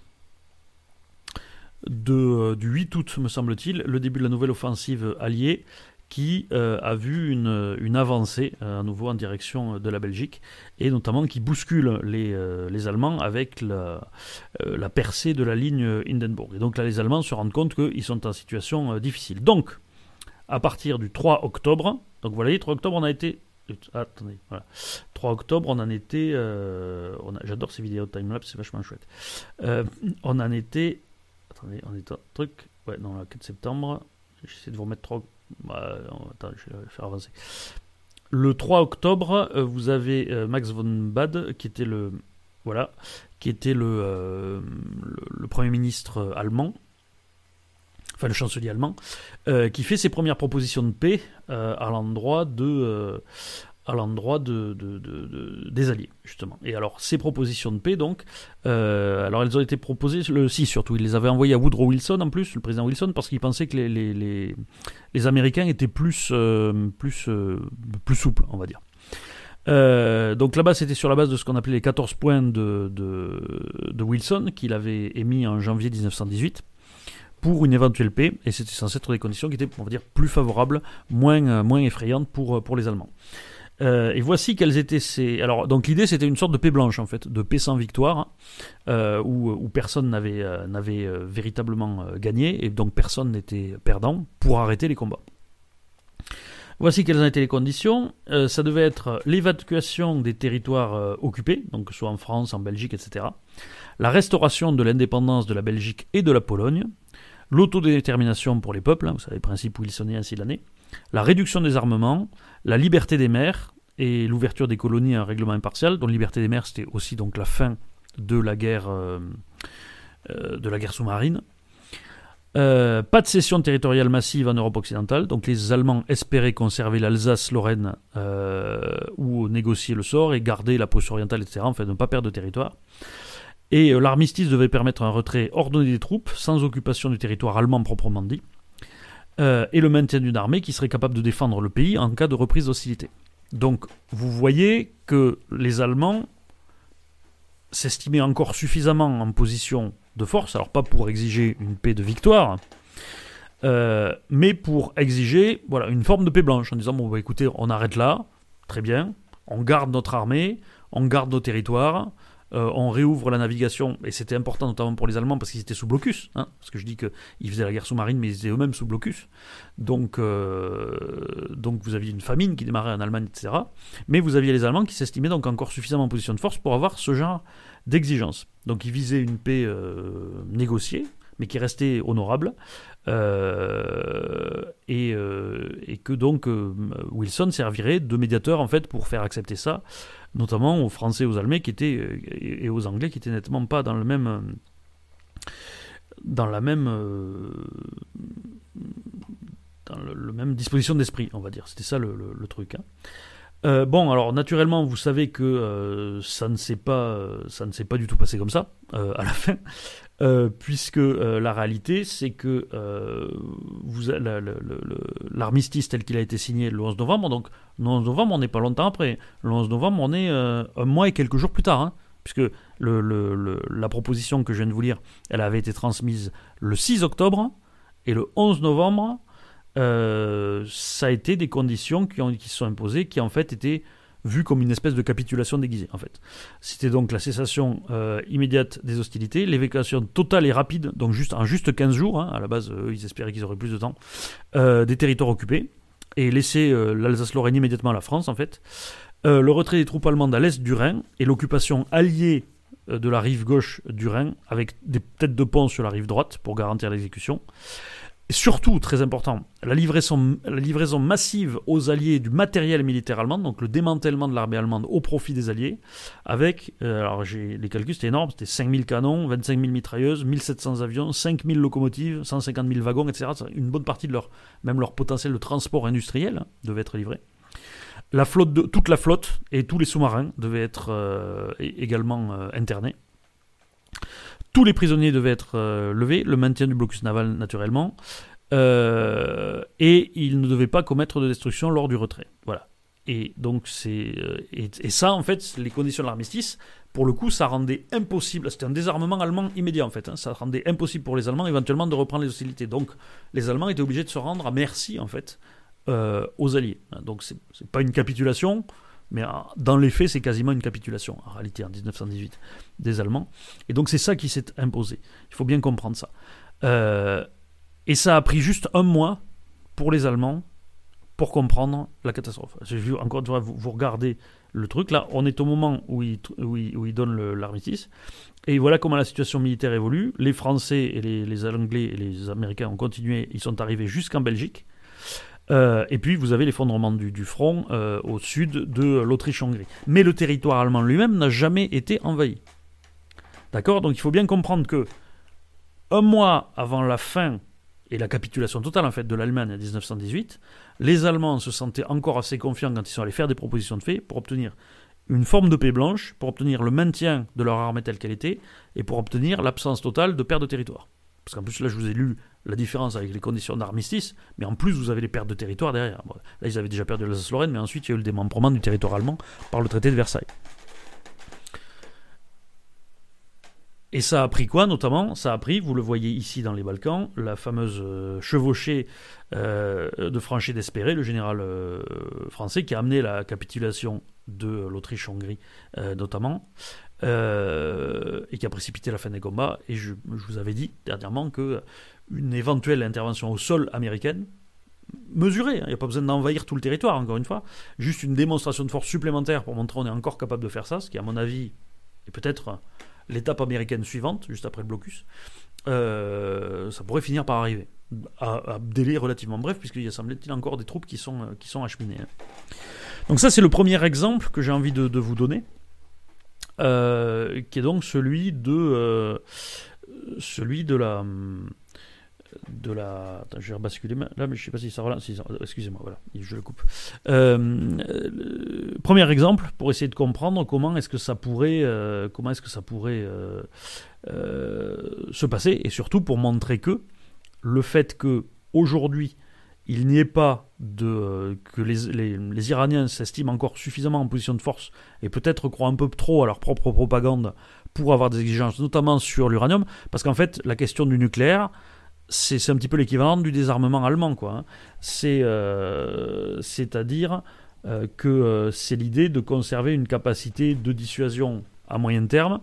de, du huit août, me semble-t-il, le début de la nouvelle offensive alliée qui euh, a vu une, une avancée euh, à nouveau en direction de la Belgique et notamment qui bouscule les, euh, les Allemands avec la, euh, la percée de la ligne Hindenburg. Et donc là, les Allemands se rendent compte qu'ils sont en situation euh, difficile. Donc, à partir du trois octobre, donc vous voyez, trois octobre, on a été... Ah, attendez, voilà. trois octobre, on en était... Euh, on a, j'adore ces vidéos de timelapse, c'est vachement chouette. Euh, on en était... Attendez, on est un truc... Ouais, non, le quatre septembre, j'essaie de vous remettre trois... Bah, attends, je vais faire avancer. Le trois octobre, euh, vous avez euh, Max von Bade, qui était le, voilà, qui était le, euh, le, le premier ministre allemand, enfin le chancelier allemand, euh, qui fait ses premières propositions de paix euh, à l'endroit de, euh, à l'endroit de, de, de, de, des Alliés, justement. Et alors, ces propositions de paix, donc, euh, alors elles ont été proposées le six surtout. Il les avait envoyées à Woodrow Wilson, en plus, le président Wilson, parce qu'il pensait que les, les, les, les Américains étaient plus, euh, plus, euh, plus souples, on va dire. Euh, donc là-bas, c'était sur la base de ce qu'on appelait les quatorze points de, de, de Wilson, qu'il avait émis en janvier dix-neuf cent dix-huit, pour une éventuelle paix, et c'était censé être des conditions qui étaient, on va dire, plus favorables, moins, moins effrayantes pour, pour les Allemands. Euh, et voici quelles étaient ces... Alors, donc l'idée, c'était une sorte de paix blanche, en fait, de paix sans victoire, hein, euh, où, où personne n'avait, euh, n'avait euh, véritablement euh, gagné, et donc personne n'était perdant, pour arrêter les combats. Voici quelles ont été les conditions. Euh, ça devait être l'évacuation des territoires euh, occupés, donc soit en France, en Belgique, et cetera. La restauration de l'indépendance de la Belgique et de la Pologne. L'autodétermination pour les peuples, hein, vous savez, le principe wilsonien ainsi l'année. La réduction des armements, la liberté des mers et l'ouverture des colonies à un règlement impartial, dont la liberté des mers, c'était aussi donc la fin de la guerre, euh, euh, de la guerre sous-marine. Euh, pas de cession territoriale massive en Europe occidentale, donc les Allemands espéraient conserver l'Alsace-Lorraine euh, ou négocier le sort et garder la Prusse orientale, et cetera, enfin ne pas perdre de territoire. Et euh, l'armistice devait permettre un retrait ordonné des troupes, sans occupation du territoire allemand proprement dit, euh, et le maintien d'une armée qui serait capable de défendre le pays en cas de reprise d'hostilité. Donc vous voyez que les Allemands s'estimaient encore suffisamment en position de force, alors pas pour exiger une paix de victoire, euh, mais pour exiger voilà, une forme de paix blanche, en disant, bon, bah, écoutez, on arrête là, très bien, on garde notre armée, on garde nos territoires, euh, on réouvre la navigation, et c'était important notamment pour les Allemands, parce qu'ils étaient sous blocus, hein, parce que je dis qu'ils faisaient la guerre sous-marine, mais ils étaient eux-mêmes sous blocus, donc, euh, donc vous aviez une famine qui démarrait en Allemagne, et cetera, mais vous aviez les Allemands qui s'estimaient donc encore suffisamment en position de force pour avoir ce genre d'exigence. Donc ils visaient une paix euh, négociée, mais qui restait honorable, euh, et, euh, et que donc euh, Wilson servirait de médiateur en fait pour faire accepter ça, notamment aux Français et aux Allemands qui étaient euh, et aux Anglais qui étaient nettement pas dans le même euh, dans la même euh, dans le, le même disposition d'esprit, on va dire. C'était ça le, le, le truc. Hein. Euh, bon, alors naturellement, vous savez que euh, ça ne s'est pas, euh, ça ne s'est pas du tout passé comme ça euh, à la fin, euh, puisque euh, la réalité, c'est que euh, vous, la, la, la, l'armistice tel qu'il a été signé le onze novembre, donc le onze novembre, on n'est pas longtemps après. Le onze novembre, on est euh, un mois et quelques jours plus tard, hein, puisque le, le, le, la proposition que je viens de vous lire, elle avait été transmise le six octobre, et le onze novembre. Euh, ça a été des conditions qui, ont, qui se sont imposées, qui en fait étaient vues comme une espèce de capitulation déguisée. En fait, c'était donc la cessation euh, immédiate des hostilités, l'évacuation totale et rapide, donc juste en juste quinze jours. Hein, à la base, eux, ils espéraient qu'ils auraient plus de temps, euh, des territoires occupés et laisser euh, l'Alsace-Lorraine immédiatement à la France. En fait, euh, le retrait des troupes allemandes à l'est du Rhin et l'occupation alliée euh, de la rive gauche du Rhin avec des têtes de pont sur la rive droite pour garantir l'exécution. Et surtout, très important, la livraison, la livraison massive aux Alliés du matériel militaire allemand, donc le démantèlement de l'armée allemande au profit des Alliés, avec, euh, alors j'ai, les calculs c'était énorme, c'était cinq mille canons, vingt-cinq mille mitrailleuses, mille sept cents avions, cinq mille locomotives, cent cinquante mille wagons, et cetera. Une bonne partie de leur, même leur potentiel de transport industriel hein, devait être livré. La flotte de, toute la flotte et tous les sous-marins devaient être euh, également euh, internés. Tous les prisonniers devaient être euh, levés, le maintien du blocus naval naturellement, euh, et ils ne devaient pas commettre de destruction lors du retrait. Voilà. Et donc c'est euh, et, et ça en fait, les conditions de l'armistice, pour le coup, ça rendait impossible. C'était un désarmement allemand immédiat en fait. Hein, ça rendait impossible pour les Allemands éventuellement de reprendre les hostilités. Donc les Allemands étaient obligés de se rendre à merci en fait euh, aux Alliés. Donc c'est, c'est pas une capitulation. Mais dans les faits, c'est quasiment une capitulation, en réalité, en dix-neuf cent dix-huit, des Allemands. Et donc, c'est ça qui s'est imposé. Il faut bien comprendre ça. Euh, et ça a pris juste un mois pour les Allemands pour comprendre la catastrophe. J'ai vu, encore une fois, vous, vous regardez le truc. Là, on est au moment où ils, où ils, où ils donnent le, l'armistice. Et voilà comment la situation militaire évolue. Les Français et les, les Anglais et les Américains ont continué. Ils sont arrivés jusqu'en Belgique. Euh, et puis vous avez l'effondrement du, du front euh, au sud de l'Autriche-Hongrie. Mais le territoire allemand lui-même n'a jamais été envahi. D'accord ? Donc il faut bien comprendre que un mois avant la fin et la capitulation totale en fait de l'Allemagne en dix-neuf cent dix-huit, les Allemands se sentaient encore assez confiants quand ils sont allés faire des propositions de fait pour obtenir une forme de paix blanche, pour obtenir le maintien de leur armée telle qu'elle était et pour obtenir l'absence totale de perte de territoire. Parce qu'en plus, là, je vous ai lu la différence avec les conditions d'armistice, mais en plus, vous avez les pertes de territoire derrière. Bon, là, ils avaient déjà perdu l'Alsace-Lorraine, mais ensuite, il y a eu le démembrement du territoire allemand par le traité de Versailles. Et ça a pris quoi, notamment ? Ça a pris, vous le voyez ici dans les Balkans, la fameuse euh, chevauchée euh, de Franchet d'Espéré, le général euh, français, qui a amené la capitulation de l'Autriche-Hongrie, euh, notamment. Euh, et qui a précipité la fin des combats. Et je, je vous avais dit dernièrement qu'une éventuelle intervention au sol américaine, mesurée, il hein, n'y a pas besoin d'envahir tout le territoire, encore une fois, juste une démonstration de force supplémentaire pour montrer qu'on est encore capable de faire ça, ce qui, à mon avis, est peut-être l'étape américaine suivante, juste après le blocus, euh, ça pourrait finir par arriver, à, à délai relativement bref, puisqu'il y a semble-t-il encore des troupes qui sont, qui sont acheminées. Hein. Donc ça, c'est le premier exemple que j'ai envie de, de vous donner. Euh, qui est donc celui de euh, celui de la de la attends, je vais rebasculer là mais je sais pas si ça relance si ça... excusez-moi, voilà, je le coupe. Euh, euh, premier exemple pour essayer de comprendre comment est-ce que ça pourrait euh, comment est-ce que ça pourrait euh, euh, se passer, et surtout pour montrer que le fait que aujourd'hui il n'y ait pas de euh, que les, les, les Iraniens s'estiment encore suffisamment en position de force et peut-être croient un peu trop à leur propre propagande pour avoir des exigences, notamment sur l'uranium, parce qu'en fait, la question du nucléaire, c'est, c'est un petit peu l'équivalent du désarmement allemand, quoi. Hein. C'est, euh, c'est-à-dire euh, que euh, c'est l'idée de conserver une capacité de dissuasion à moyen terme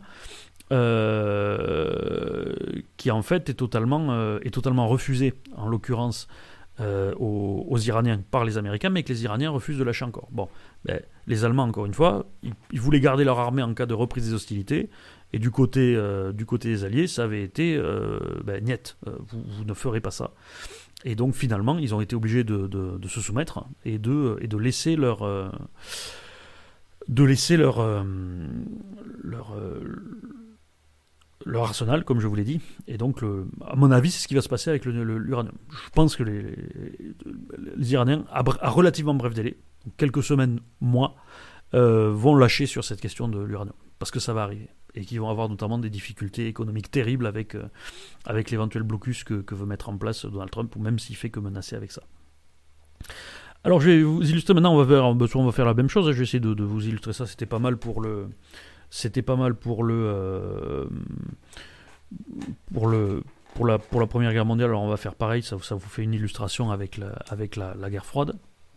euh, qui, en fait, est totalement, euh, est totalement refusée, en l'occurrence, Euh, aux, aux Iraniens par les Américains, mais que les Iraniens refusent de lâcher encore. Bon, ben, les Allemands, encore une fois, ils, ils voulaient garder leur armée en cas de reprise des hostilités, et du côté, euh, du côté des Alliés, ça avait été euh, ben, niet, euh, vous, vous ne ferez pas ça. Et donc finalement, ils ont été obligés de, de, de se soumettre et de, et de laisser leur, euh, de laisser leur, euh, leur euh, leur arsenal, comme je vous l'ai dit. Et donc, le, à mon avis, c'est ce qui va se passer avec le, le, l'uranium. Je pense que les, les, les Iraniens, à, à relativement bref délai, quelques semaines, mois, euh, vont lâcher sur cette question de l'uranium. Parce que ça va arriver. Et qu'ils vont avoir notamment des difficultés économiques terribles avec, euh, avec l'éventuel blocus que, que veut mettre en place Donald Trump, ou même s'il fait que menacer avec ça. Alors, je vais vous illustrer maintenant, on va faire, on va faire la même chose. Je vais essayer de, de vous illustrer ça. C'était pas mal pour le... C'était pas mal pour le, euh, pour le, pour la, pour la Première Guerre mondiale. Alors on va faire pareil. Ça, ça vous fait une illustration avec la, avec la, la guerre froide.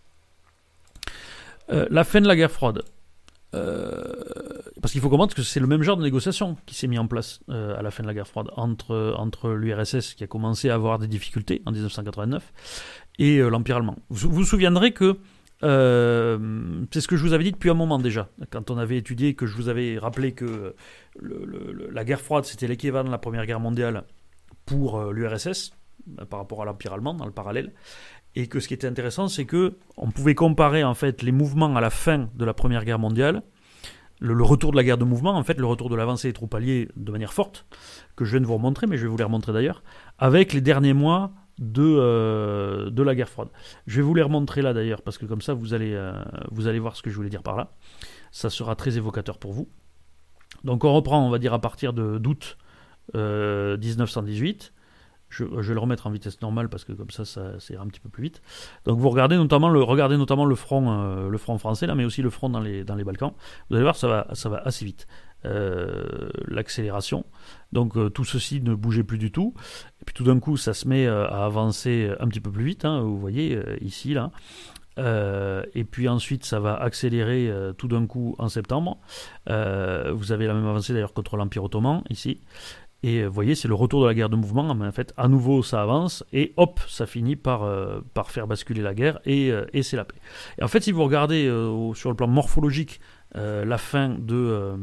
Euh, la fin de la guerre froide. Euh, parce qu'il faut comprendre que c'est le même genre de négociation qui s'est mis en place euh, à la fin de la guerre froide entre entre l'U R S S qui a commencé à avoir des difficultés en dix-neuf cent quatre-vingt-neuf et euh, l'Empire allemand. Vous vous souviendrez que Euh, c'est ce que je vous avais dit depuis un moment déjà, quand on avait étudié, que je vous avais rappelé que le, le, la guerre froide c'était l'équivalent de la Première Guerre mondiale pour euh, l'U R S S, par rapport à l'Empire allemand, dans le parallèle. Et que ce qui était intéressant, c'est que on pouvait comparer en fait les mouvements à la fin de la Première Guerre mondiale, le, le retour de la guerre de mouvement, en fait, le retour de l'avancée des troupes alliées de manière forte, que je viens de vous remontrer, mais je vais vous les remontrer d'ailleurs, avec les derniers mois de, euh, de la guerre froide. Je vais vous les remontrer là d'ailleurs, parce que comme ça, vous allez, euh, vous allez voir ce que je voulais dire par là. Ça sera très évocateur pour vous. Donc on reprend, on va dire, à partir de, d'août euh, dix-neuf cent dix-huit. Je, je vais le remettre en vitesse normale parce que comme ça, ça, ça ira un petit peu plus vite. Donc vous regardez notamment le, regardez notamment le front, euh, le front français là, mais aussi le front dans les, dans les Balkans. Vous allez voir, ça va, ça va assez vite. Euh, l'accélération. Donc euh, tout ceci ne bougeait plus du tout. Et puis tout d'un coup, ça se met euh, à avancer un petit peu plus vite. Hein, vous voyez euh, ici là. Euh, et puis ensuite, ça va accélérer euh, tout d'un coup en septembre. Euh, vous avez la même avancée d'ailleurs contre l'Empire ottoman ici. Et vous voyez, c'est le retour de la guerre de mouvement, mais en fait, à nouveau, ça avance, et hop, ça finit par, euh, par faire basculer la guerre, et, euh, et c'est la paix. Et en fait, si vous regardez euh, sur le plan morphologique euh, la fin de, euh,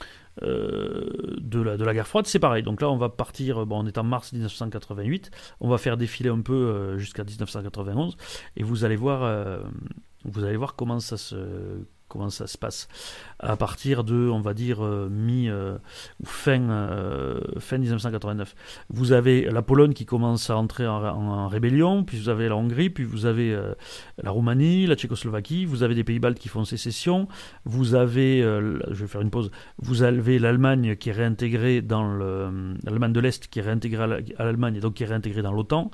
euh, de, la, de la guerre froide, c'est pareil. Donc là, on va partir, bon, on est en mars dix-neuf cent quatre-vingt-huit, on va faire défiler un peu euh, jusqu'à dix-neuf cent quatre-vingt-onze, et vous allez voir, euh, vous allez voir comment ça se... comment ça se passe à partir de, on va dire, euh, mi euh, ou fin, euh, fin dix-neuf cent quatre-vingt-neuf. Vous avez la Pologne qui commence à entrer en, en, en rébellion, puis vous avez la Hongrie, puis vous avez euh, la Roumanie, la Tchécoslovaquie, vous avez des pays baltes qui font sécession, vous avez, euh, je vais faire une pause, vous avez l'Allemagne qui est réintégrée dans le, l'Allemagne de l'Est qui est réintégrée à l'Allemagne et donc qui est réintégrée dans l'OTAN,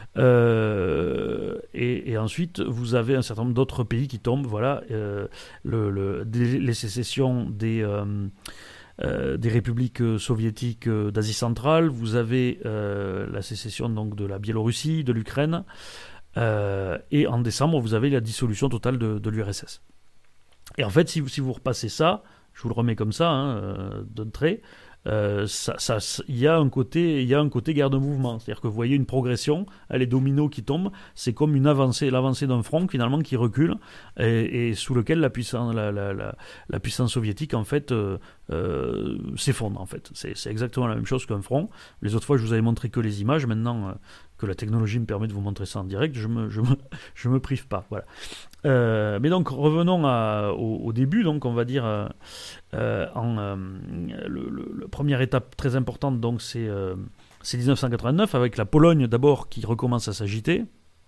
euh, et, et ensuite vous avez un certain nombre d'autres pays qui tombent, voilà, euh, le, le, des, les sécessions des, euh, euh, des républiques soviétiques d'Asie centrale, vous avez euh, la sécession donc de la Biélorussie, de l'Ukraine, euh, et en décembre vous avez la dissolution totale de, de l'U R S S. Et en fait, si, si vous repassez ça, je vous le remets comme ça, hein, euh, d'un trait, Euh, ça, ça, il y a un côté, il y a un côté guerre de mouvement, c'est-à-dire que vous voyez une progression, les dominos qui tombent, c'est comme une avancée, l'avancée d'un front finalement qui recule et, et sous lequel la puissance, la, la, la, la puissance soviétique en fait euh, euh, s'effondre en fait. C'est, c'est exactement la même chose qu'un front. Les autres fois, je vous avais montré que les images. Maintenant euh, que la technologie me permet de vous montrer ça en direct, je me, je me, je me prive pas. Voilà. Euh, mais donc revenons à, au, au début, donc on va dire euh, euh, en euh, le, le, le première étape très importante, donc c'est, euh, c'est dix-neuf cent quatre-vingt-neuf avec la Pologne d'abord qui recommence à s'agiter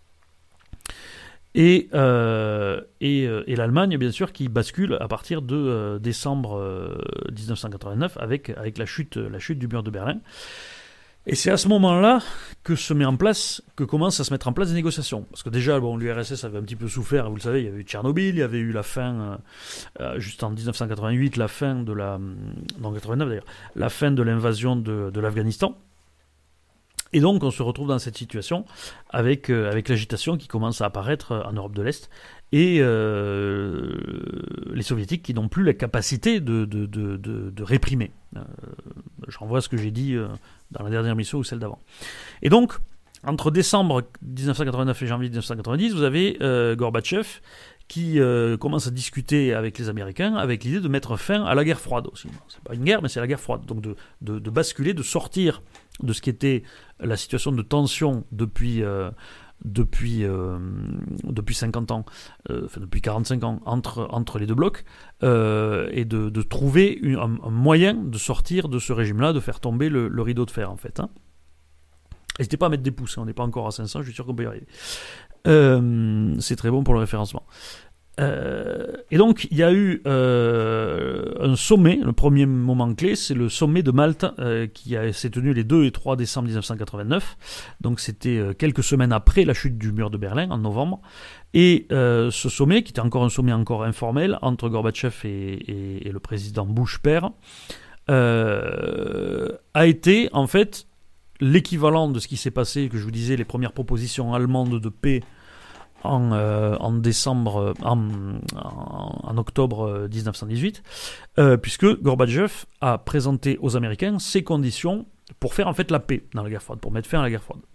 et, euh, et, et l'Allemagne bien sûr qui bascule à partir de euh, décembre euh, dix-neuf cent quatre-vingt-neuf avec, avec la chute, la chute du mur de Berlin. Et c'est à ce moment-là que se met en place, que commencent à se mettre en place des négociations. Parce que déjà, bon, l'U R S S avait un petit peu souffert, vous le savez, il y avait eu Tchernobyl, il y avait eu la fin, euh, juste en dix-neuf cent quatre-vingt-huit, la fin de la, non, quatre-vingt-neuf d'ailleurs, la fin de l'invasion de, de l'Afghanistan. Et donc, on se retrouve dans cette situation avec, euh, avec l'agitation qui commence à apparaître en Europe de l'Est et euh, les soviétiques qui n'ont plus la capacité de, de, de, de, de réprimer. Euh, je renvoie à ce que j'ai dit euh, dans la dernière mission ou celle d'avant. Et donc, entre décembre dix-neuf cent quatre-vingt-neuf et janvier dix-neuf cent quatre-vingt-dix, vous avez euh, Gorbatchev qui euh, commence à discuter avec les Américains avec l'idée de mettre fin à la guerre froide aussi. C'est pas une guerre, mais c'est la guerre froide. Donc de, de, de basculer, de sortir de ce qui était la situation de tension depuis, euh, depuis, euh, depuis cinquante ans, euh, enfin depuis quarante-cinq ans, entre, entre les deux blocs, euh, et de, de trouver une, un, un moyen de sortir de ce régime-là, de faire tomber le, le rideau de fer, en fait. Hein. N'hésitez pas à mettre des pouces, hein, on n'est pas encore à cinq cents, je suis sûr qu'on peut y arriver. Euh, c'est très bon pour le référencement. Euh, et donc, il y a eu euh, un sommet, le premier moment clé, c'est le sommet de Malte euh, qui a, s'est tenu les deux et trois décembre dix-neuf cent quatre-vingt-neuf. Donc, c'était euh, quelques semaines après la chute du mur de Berlin, en novembre. Et euh, ce sommet, qui était encore un sommet encore informel, entre Gorbatchev et, et, et le président Bush père, euh, a été, en fait, l'équivalent de ce qui s'est passé, que je vous disais, les premières propositions allemandes de paix en, euh, en décembre, en, en, en octobre dix-neuf cent dix-huit, euh, puisque Gorbatchev a présenté aux Américains ses conditions pour faire en fait la paix dans la guerre froide, pour mettre fin à la guerre froide.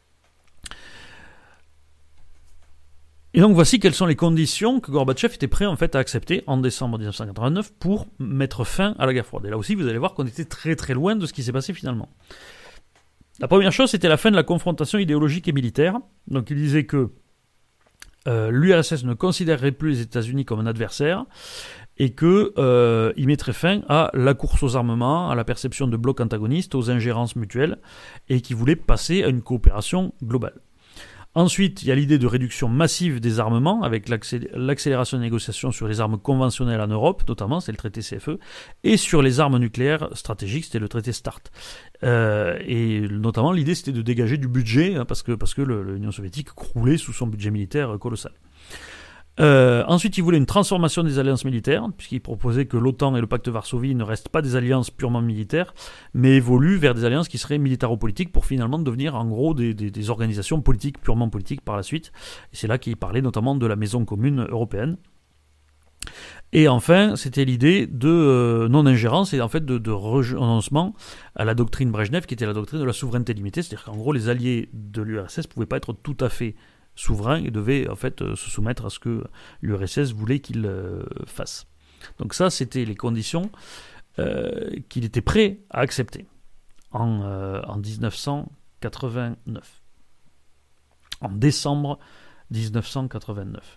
Et donc voici quelles sont les conditions que Gorbatchev était prêt en fait à accepter en décembre dix-neuf cent quatre-vingt-neuf pour mettre fin à la guerre froide. Et là aussi vous allez voir qu'on était très très loin de ce qui s'est passé finalement. La première chose, c'était la fin de la confrontation idéologique et militaire. Donc il disait que euh, l'U R S S ne considérerait plus les États-Unis comme un adversaire et qu'il euh, mettrait fin à la course aux armements, à la perception de blocs antagonistes, aux ingérences mutuelles, et qu'il voulait passer à une coopération globale. Ensuite, il y a l'idée de réduction massive des armements, avec l'accé- l'accélération des négociations sur les armes conventionnelles en Europe, notamment, c'est le traité C F E, et sur les armes nucléaires stratégiques, c'était le traité START. Euh, et notamment, l'idée, c'était de dégager du budget, hein, parce que, parce que le, l'Union soviétique croulait sous son budget militaire colossal. Euh, ensuite, il voulait une transformation des alliances militaires, puisqu'il proposait que l'OTAN et le pacte Varsovie ne restent pas des alliances purement militaires, mais évoluent vers des alliances qui seraient militaro-politiques pour finalement devenir en gros des, des, des organisations politiques, purement politiques par la suite. Et c'est là qu'il parlait notamment de la maison commune européenne. Et enfin, c'était l'idée de euh, non-ingérence et en fait de, de renoncement à la doctrine Brejnev, qui était la doctrine de la souveraineté limitée, c'est-à-dire qu'en gros, les alliés de l'U R S S ne pouvaient pas être tout à fait souverain et devait en fait euh, se soumettre à ce que l'U R S S voulait qu'il euh, fasse. Donc ça, c'était les conditions euh, qu'il était prêt à accepter en, euh, en dix-neuf cent quatre-vingt-neuf. En décembre dix-neuf cent quatre-vingt-neuf.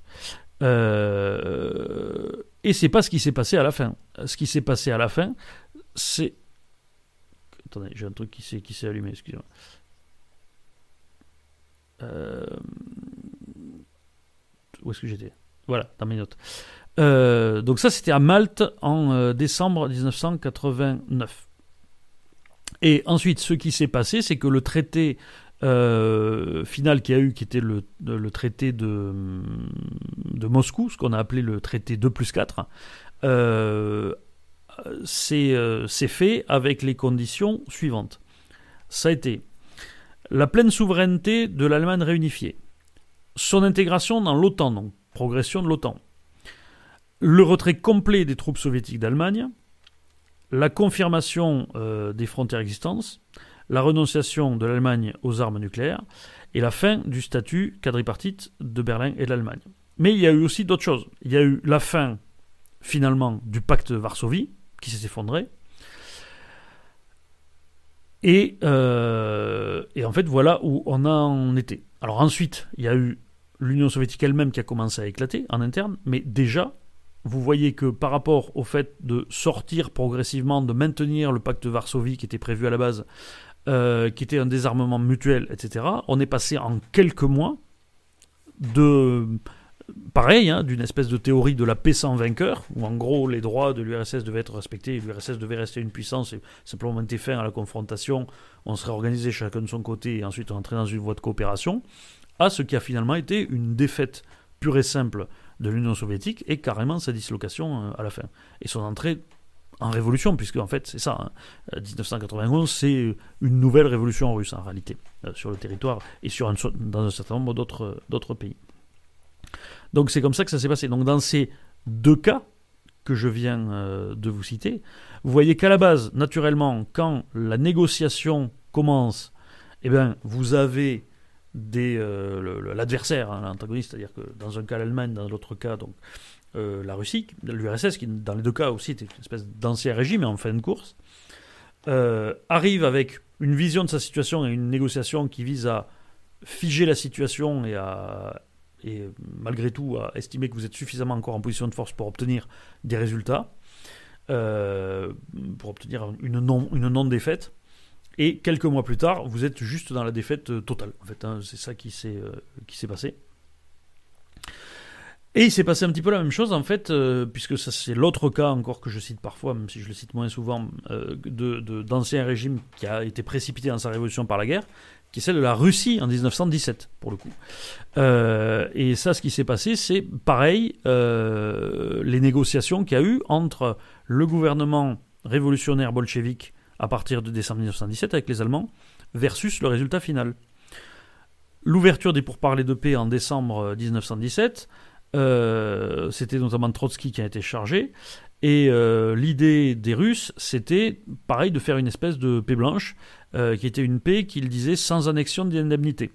Euh, et c'est pas ce qui s'est passé à la fin. Ce qui s'est passé à la fin, c'est... Attendez, j'ai un truc qui s'est, qui s'est allumé, excusez-moi. Euh... Où est-ce que j'étais ? Voilà, dans mes notes. Euh, donc ça, c'était à Malte en euh, décembre dix-neuf cent quatre-vingt-neuf. Et ensuite, ce qui s'est passé, c'est que le traité euh, final qu'il y a eu, qui était le, le traité de, de Moscou, ce qu'on a appelé le traité deux plus quatre, euh, c'est, euh, c'est fait avec les conditions suivantes. Ça a été la pleine souveraineté de l'Allemagne réunifiée, son intégration dans l'OTAN, donc progression de l'OTAN, le retrait complet des troupes soviétiques d'Allemagne, la confirmation euh, des frontières existantes, la renonciation de l'Allemagne aux armes nucléaires et la fin du statut quadripartite de Berlin et de l'Allemagne. Mais il y a eu aussi d'autres choses. Il y a eu la fin, finalement, du pacte Varsovie, qui s'est effondré. Et, euh, et en fait, voilà où on en était. Alors ensuite, il y a eu l'Union soviétique elle-même qui a commencé à éclater en interne, mais déjà, vous voyez que par rapport au fait de sortir progressivement, de maintenir le pacte Varsovie qui était prévu à la base, euh, qui était un désarmement mutuel, et cetera, on est passé en quelques mois de... Pareil, hein, d'une espèce de théorie de la paix sans vainqueur, où en gros les droits de l'U R S S devaient être respectés, l'U R S S devait rester une puissance et simplement mettre fin à la confrontation, on serait organisé chacun de son côté et ensuite on entrait dans une voie de coopération, à ce qui a finalement été une défaite pure et simple de l'Union soviétique et carrément sa dislocation à la fin. Et son entrée en révolution, puisque en fait c'est ça, hein, dix-neuf cent quatre-vingt-onze c'est une nouvelle révolution russe en réalité, sur le territoire et sur un, dans un certain nombre d'autres, d'autres pays. Donc c'est comme ça que ça s'est passé. Donc dans ces deux cas que je viens euh, de vous citer, vous voyez qu'à la base, naturellement, quand la négociation commence, eh bien, vous avez des, euh, le, l'adversaire, hein, l'antagoniste, c'est-à-dire que dans un cas l'Allemagne, dans l'autre cas donc euh, la Russie, l'U R S S, qui dans les deux cas aussi était une espèce d'ancien régime et en fin de course, euh, arrive avec une vision de sa situation et une négociation qui vise à figer la situation et à et malgré tout à estimer que vous êtes suffisamment encore en position de force pour obtenir des résultats, euh, pour obtenir une, non, une non-défaite, et quelques mois plus tard, vous êtes juste dans la défaite totale. En fait, hein, c'est ça qui s'est, euh, qui s'est passé. Et il s'est passé un petit peu la même chose, en fait, euh, puisque ça, c'est l'autre cas encore que je cite parfois, même si je le cite moins souvent, euh, de, de, d'ancien régime qui a été précipité dans sa révolution par la guerre, qui est celle de la Russie en dix-neuf cent dix-sept, pour le coup. Euh, et ça, ce qui s'est passé, c'est pareil, euh, les négociations qu'il y a eu entre le gouvernement révolutionnaire bolchevique à partir de décembre dix-neuf cent dix-sept avec les Allemands, versus le résultat final. L'ouverture des pourparlers de paix en décembre dix-neuf cent dix-sept, euh, c'était notamment Trotsky qui a été chargé, et euh, l'idée des Russes, c'était pareil de faire une espèce de paix blanche, euh, qui était une paix, qu'ils disaient, sans annexion d'indemnité.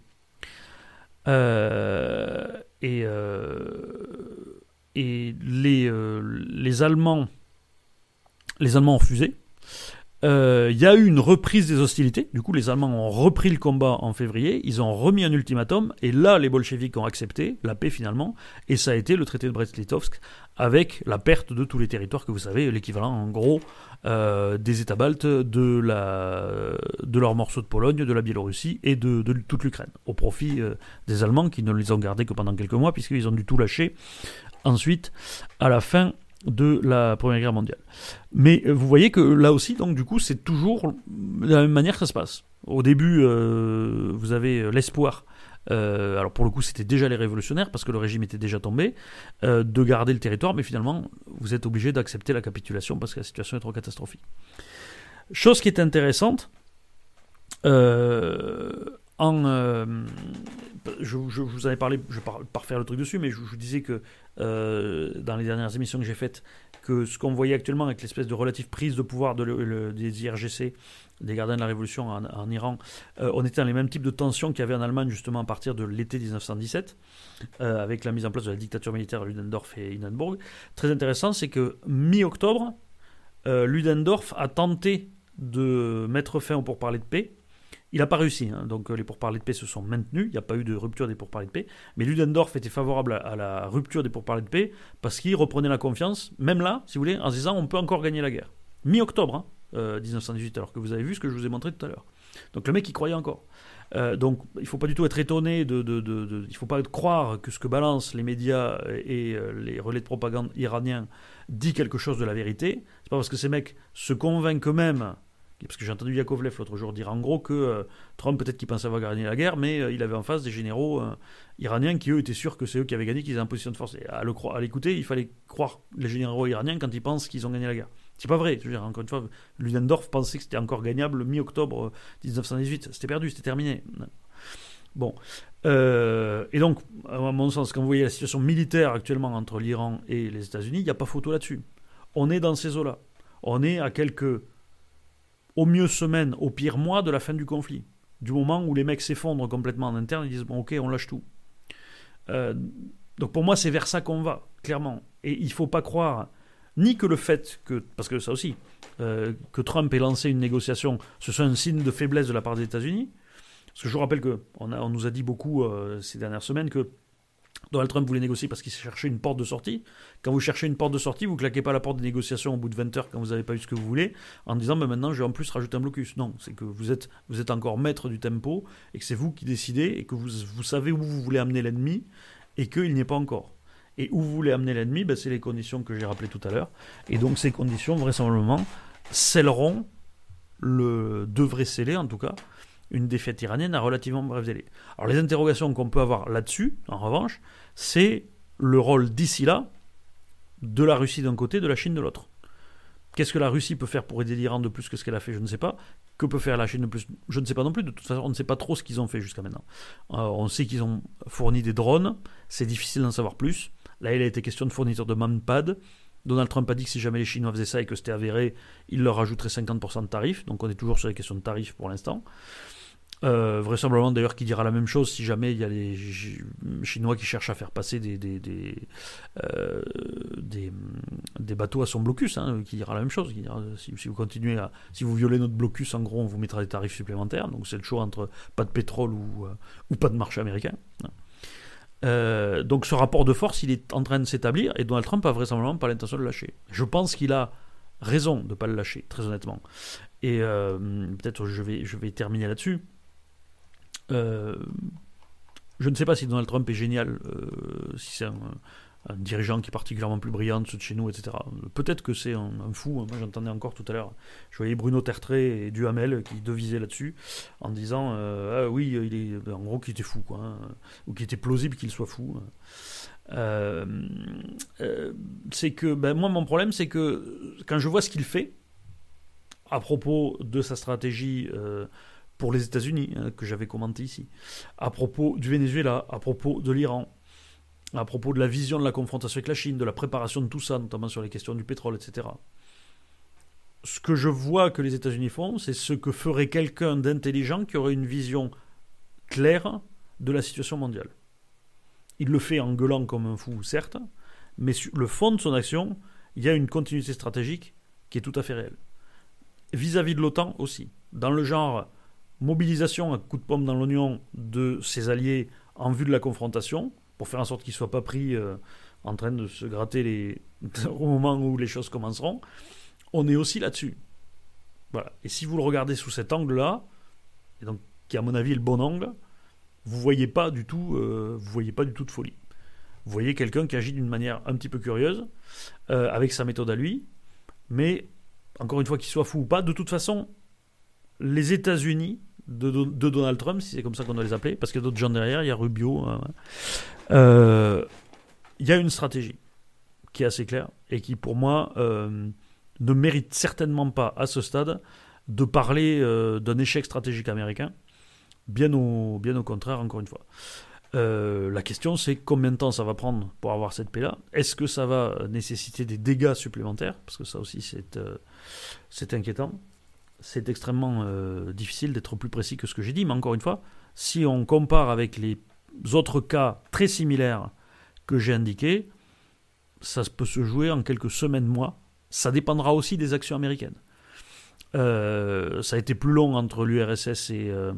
Euh, et, euh, et les, euh, les Allemands les Allemands ont refusé. Euh, il y a eu une reprise des hostilités. Du coup, les Allemands ont repris le combat en février. Ils ont remis un ultimatum. Et là, les bolcheviks ont accepté la paix finalement. Et ça a été le traité de Brest-Litovsk avec la perte de tous les territoires que vous savez, l'équivalent en gros euh, des États baltes, de, la, de leurs morceaux de Pologne, de la Biélorussie et de, de toute l'Ukraine. Au profit euh, des Allemands qui ne les ont gardés que pendant quelques mois puisqu'ils ont dû tout lâcher ensuite à la fin de la Première Guerre mondiale. Mais vous voyez que là aussi, donc du coup, c'est toujours de la même manière que ça se passe. Au début, euh, vous avez l'espoir, euh, alors pour le coup, c'était déjà les révolutionnaires, parce que le régime était déjà tombé, euh, de garder le territoire, mais finalement, vous êtes obligé d'accepter la capitulation parce que la situation est trop catastrophique. Chose qui est intéressante, euh, en... Euh, Je, je, je vous en ai parlé, je ne vais pas refaire le truc dessus, mais je, je disais que euh, dans les dernières émissions que j'ai faites, que ce qu'on voyait actuellement avec l'espèce de relative prise de pouvoir de le, le, des I R G C, des gardiens de la Révolution en, en Iran, euh, on était dans les mêmes types de tensions qu'il y avait en Allemagne justement à partir de l'été dix-neuf cent dix-sept, euh, avec la mise en place de la dictature militaire à Ludendorff et Hindenburg. Très intéressant, c'est que mi-octobre, euh, Ludendorff a tenté de mettre fin aux pourparlers de paix. Il n'a pas réussi, hein. Donc les pourparlers de paix se sont maintenus, il n'y a pas eu de rupture des pourparlers de paix, mais Ludendorff était favorable à, à la rupture des pourparlers de paix parce qu'il reprenait la confiance, même là, si vous voulez, en se disant on peut encore gagner la guerre. Mi-octobre, hein, euh, dix-neuf cent dix-huit, alors que vous avez vu ce que je vous ai montré tout à l'heure. Donc le mec, il croyait encore. Euh, donc il ne faut pas du tout être étonné, de, de, de, de, il ne faut pas croire que ce que balancent les médias et euh, les relais de propagande iraniens dit quelque chose de la vérité. C'est pas parce que ces mecs se convainquent eux-mêmes. Parce que j'ai entendu Yakovlev l'autre jour dire en gros que euh, Trump, peut-être qu'il pensait avoir gagné la guerre, mais euh, il avait en face des généraux euh, iraniens qui, eux, étaient sûrs que c'est eux qui avaient gagné, qu'ils étaient en position de force. Et à, le, à l'écouter, il fallait croire les généraux iraniens quand ils pensent qu'ils ont gagné la guerre. C'est pas vrai. Je veux dire, encore une fois, Ludendorff pensait que c'était encore gagnable mi-octobre dix-neuf cent dix-huit. C'était perdu, c'était terminé. Bon. Euh, et donc, à mon sens, quand vous voyez la situation militaire actuellement entre l'Iran et les États-Unis, il n'y a pas photo là-dessus. On est dans ces eaux-là. On est à quelques... au mieux semaines, au pire mois de la fin du conflit. Du moment où les mecs s'effondrent complètement en interne, ils disent bon ok, on lâche tout. Euh, donc pour moi, c'est vers ça qu'on va, clairement. Et il ne faut pas croire ni que le fait que, parce que ça aussi, euh, que Trump ait lancé une négociation, ce soit un signe de faiblesse de la part des États-Unis. Parce que je vous rappelle qu'on on nous a dit beaucoup euh, ces dernières semaines que Donald Trump voulait négocier parce qu'il cherchait une porte de sortie. Quand vous cherchez une porte de sortie, vous ne claquez pas la porte des négociations au bout de vingt heures quand vous n'avez pas eu ce que vous voulez, en disant ben maintenant je vais en plus rajouter un blocus. Non, c'est que vous êtes, vous êtes encore maître du tempo et que c'est vous qui décidez et que vous, vous savez où vous voulez amener l'ennemi et qu'il n'y est pas encore. Et où vous voulez amener l'ennemi, ben c'est les conditions que j'ai rappelées tout à l'heure. Et donc ces conditions, vraisemblablement, scelleront, le, devraient sceller en tout cas, une défaite iranienne à relativement bref délai. Alors les interrogations qu'on peut avoir là-dessus, en revanche, c'est le rôle d'ici là de la Russie d'un côté, de la Chine de l'autre. Qu'est-ce que la Russie peut faire pour aider l'Iran de plus que ce qu'elle a fait, je ne sais pas. Que peut faire la Chine de plus, je ne sais pas non plus. De toute façon, on ne sait pas trop ce qu'ils ont fait jusqu'à maintenant. Euh, on sait qu'ils ont fourni des drones, c'est difficile d'en savoir plus. Là, il a été question de fourniture de manpad. Donald Trump a dit que si jamais les Chinois faisaient ça et que c'était avéré, il leur rajouterait cinquante pour cent de tarifs. Donc on est toujours sur les questions de tarifs pour l'instant. Euh, vraisemblablement d'ailleurs qu'il dira la même chose si jamais il y a les Chinois qui cherchent à faire passer des, des, des, euh, des, des bateaux à son blocus, hein, qui dira la même chose, qui dira, si, si vous continuez à, si vous violez notre blocus, en gros on vous mettra des tarifs supplémentaires. Donc c'est le choix entre pas de pétrole ou, euh, ou pas de marché américain. Euh, donc ce rapport de force il est en train de s'établir et Donald Trump a vraisemblablement pas l'intention de le lâcher. Je pense qu'il a raison de ne pas le lâcher, très honnêtement. Et euh, peut-être je vais, je vais terminer là-dessus. Euh, je ne sais pas si Donald Trump est génial, euh, si c'est un, un dirigeant qui est particulièrement plus brillant de ceux de chez nous, et cetera. Peut-être que c'est un, un fou. Moi, j'entendais encore tout à l'heure, je voyais Bruno Tertré et Duhamel qui devisaient là-dessus en disant euh, ah oui, il est, en gros, qu'il était fou, quoi, hein, ou qu'il était plausible qu'il soit fou. Euh, euh, c'est que, ben, moi, mon problème, c'est que quand je vois ce qu'il fait à propos de sa stratégie. Euh, pour les États-Unis, hein, que j'avais commenté ici, à propos du Venezuela, à propos de l'Iran, à propos de la vision de la confrontation avec la Chine, de la préparation de tout ça, notamment sur les questions du pétrole, et cetera. Ce que je vois que les États-Unis font, c'est ce que ferait quelqu'un d'intelligent qui aurait une vision claire de la situation mondiale. Il le fait en gueulant comme un fou, certes, mais sur le fond de son action, il y a une continuité stratégique qui est tout à fait réelle. vis-à-vis de l'OTAN aussi, dans le genre mobilisation à coup de pomme dans l'oignon de ses alliés en vue de la confrontation, pour faire en sorte qu'ils ne soient pas pris euh, en train de se gratter les... au moment où les choses commenceront, on est aussi là-dessus. Voilà. Et si vous le regardez sous cet angle-là, et donc qui à mon avis est le bon angle, vous voyez pas du tout, euh, vous voyez pas du tout de folie. Vous voyez quelqu'un qui agit d'une manière un petit peu curieuse, euh, avec sa méthode à lui, mais encore une fois, qu'il soit fou ou pas, de toute façon, les États-Unis de, de Donald Trump, si c'est comme ça qu'on doit les appeler, parce qu'il y a d'autres gens derrière, il y a Rubio, euh, euh, il y a une stratégie qui est assez claire et qui, pour moi, euh, ne mérite certainement pas à ce stade de parler euh, d'un échec stratégique américain. Bien au, bien au contraire, encore une fois. Euh, la question, c'est combien de temps ça va prendre pour avoir cette paix-là. Est-ce que ça va nécessiter des dégâts supplémentaires? Parce que ça aussi, c'est, euh, c'est inquiétant. C'est extrêmement euh, difficile d'être plus précis que ce que j'ai dit. Mais encore une fois, si on compare avec les autres cas très similaires que j'ai indiqués, ça peut se jouer en quelques semaines, mois. Ça dépendra aussi des actions américaines. Euh, ça a été plus long entre l'U R S S et... Euh,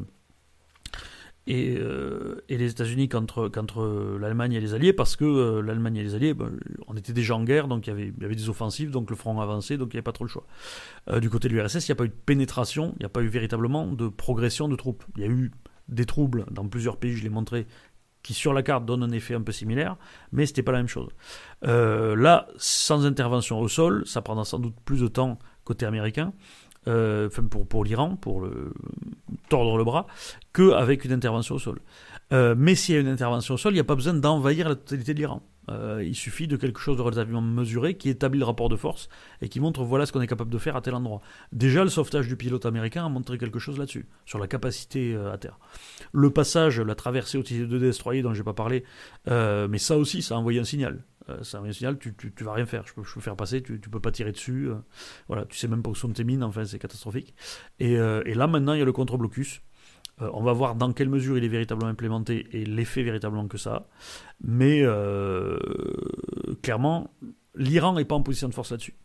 Et, euh, et les États-Unis qu'entre, qu'entre l'Allemagne et les Alliés, parce que euh, l'Allemagne et les Alliés, ben, on était déjà en guerre, donc il y avait, il y avait des offensives, donc le front avançait, donc il n'y avait pas trop le choix. Euh, du côté de l'U R S S, il n'y a pas eu de pénétration, il n'y a pas eu véritablement de progression de troupes. Il y a eu des troubles dans plusieurs pays, je l'ai montré, qui sur la carte donnent un effet un peu similaire, mais ce n'était pas la même chose. Euh, là, sans intervention au sol, ça prendra sans doute plus de temps côté américain, Euh, pour, pour l'Iran, pour le, tordre le bras, qu'avec une intervention au sol. Euh, mais s'il y a une intervention au sol, il n'y a pas besoin d'envahir la totalité de l'Iran. Euh, il suffit de quelque chose de relativement mesuré qui établit le rapport de force et qui montre voilà ce qu'on est capable de faire à tel endroit. Déjà, le sauvetage du pilote américain a montré quelque chose là-dessus, sur la capacité euh, à terre. Le passage, la traversée au titre de destroyer dont je n'ai pas parlé, euh, mais ça aussi, ça a envoyé un signal. Euh, ça a envoyé un signal, tu, tu, tu vas rien faire. Je peux, je peux faire passer, tu, tu peux pas tirer dessus. Euh, voilà, tu sais même pas où sont tes mines, enfin, c'est catastrophique. Et, euh, et là, maintenant, il y a le contre-blocus. Euh, on va voir dans quelle mesure il est véritablement implémenté et l'effet véritablement que ça a. Mais euh, clairement, l'Iran n'est pas en position de force là-dessus.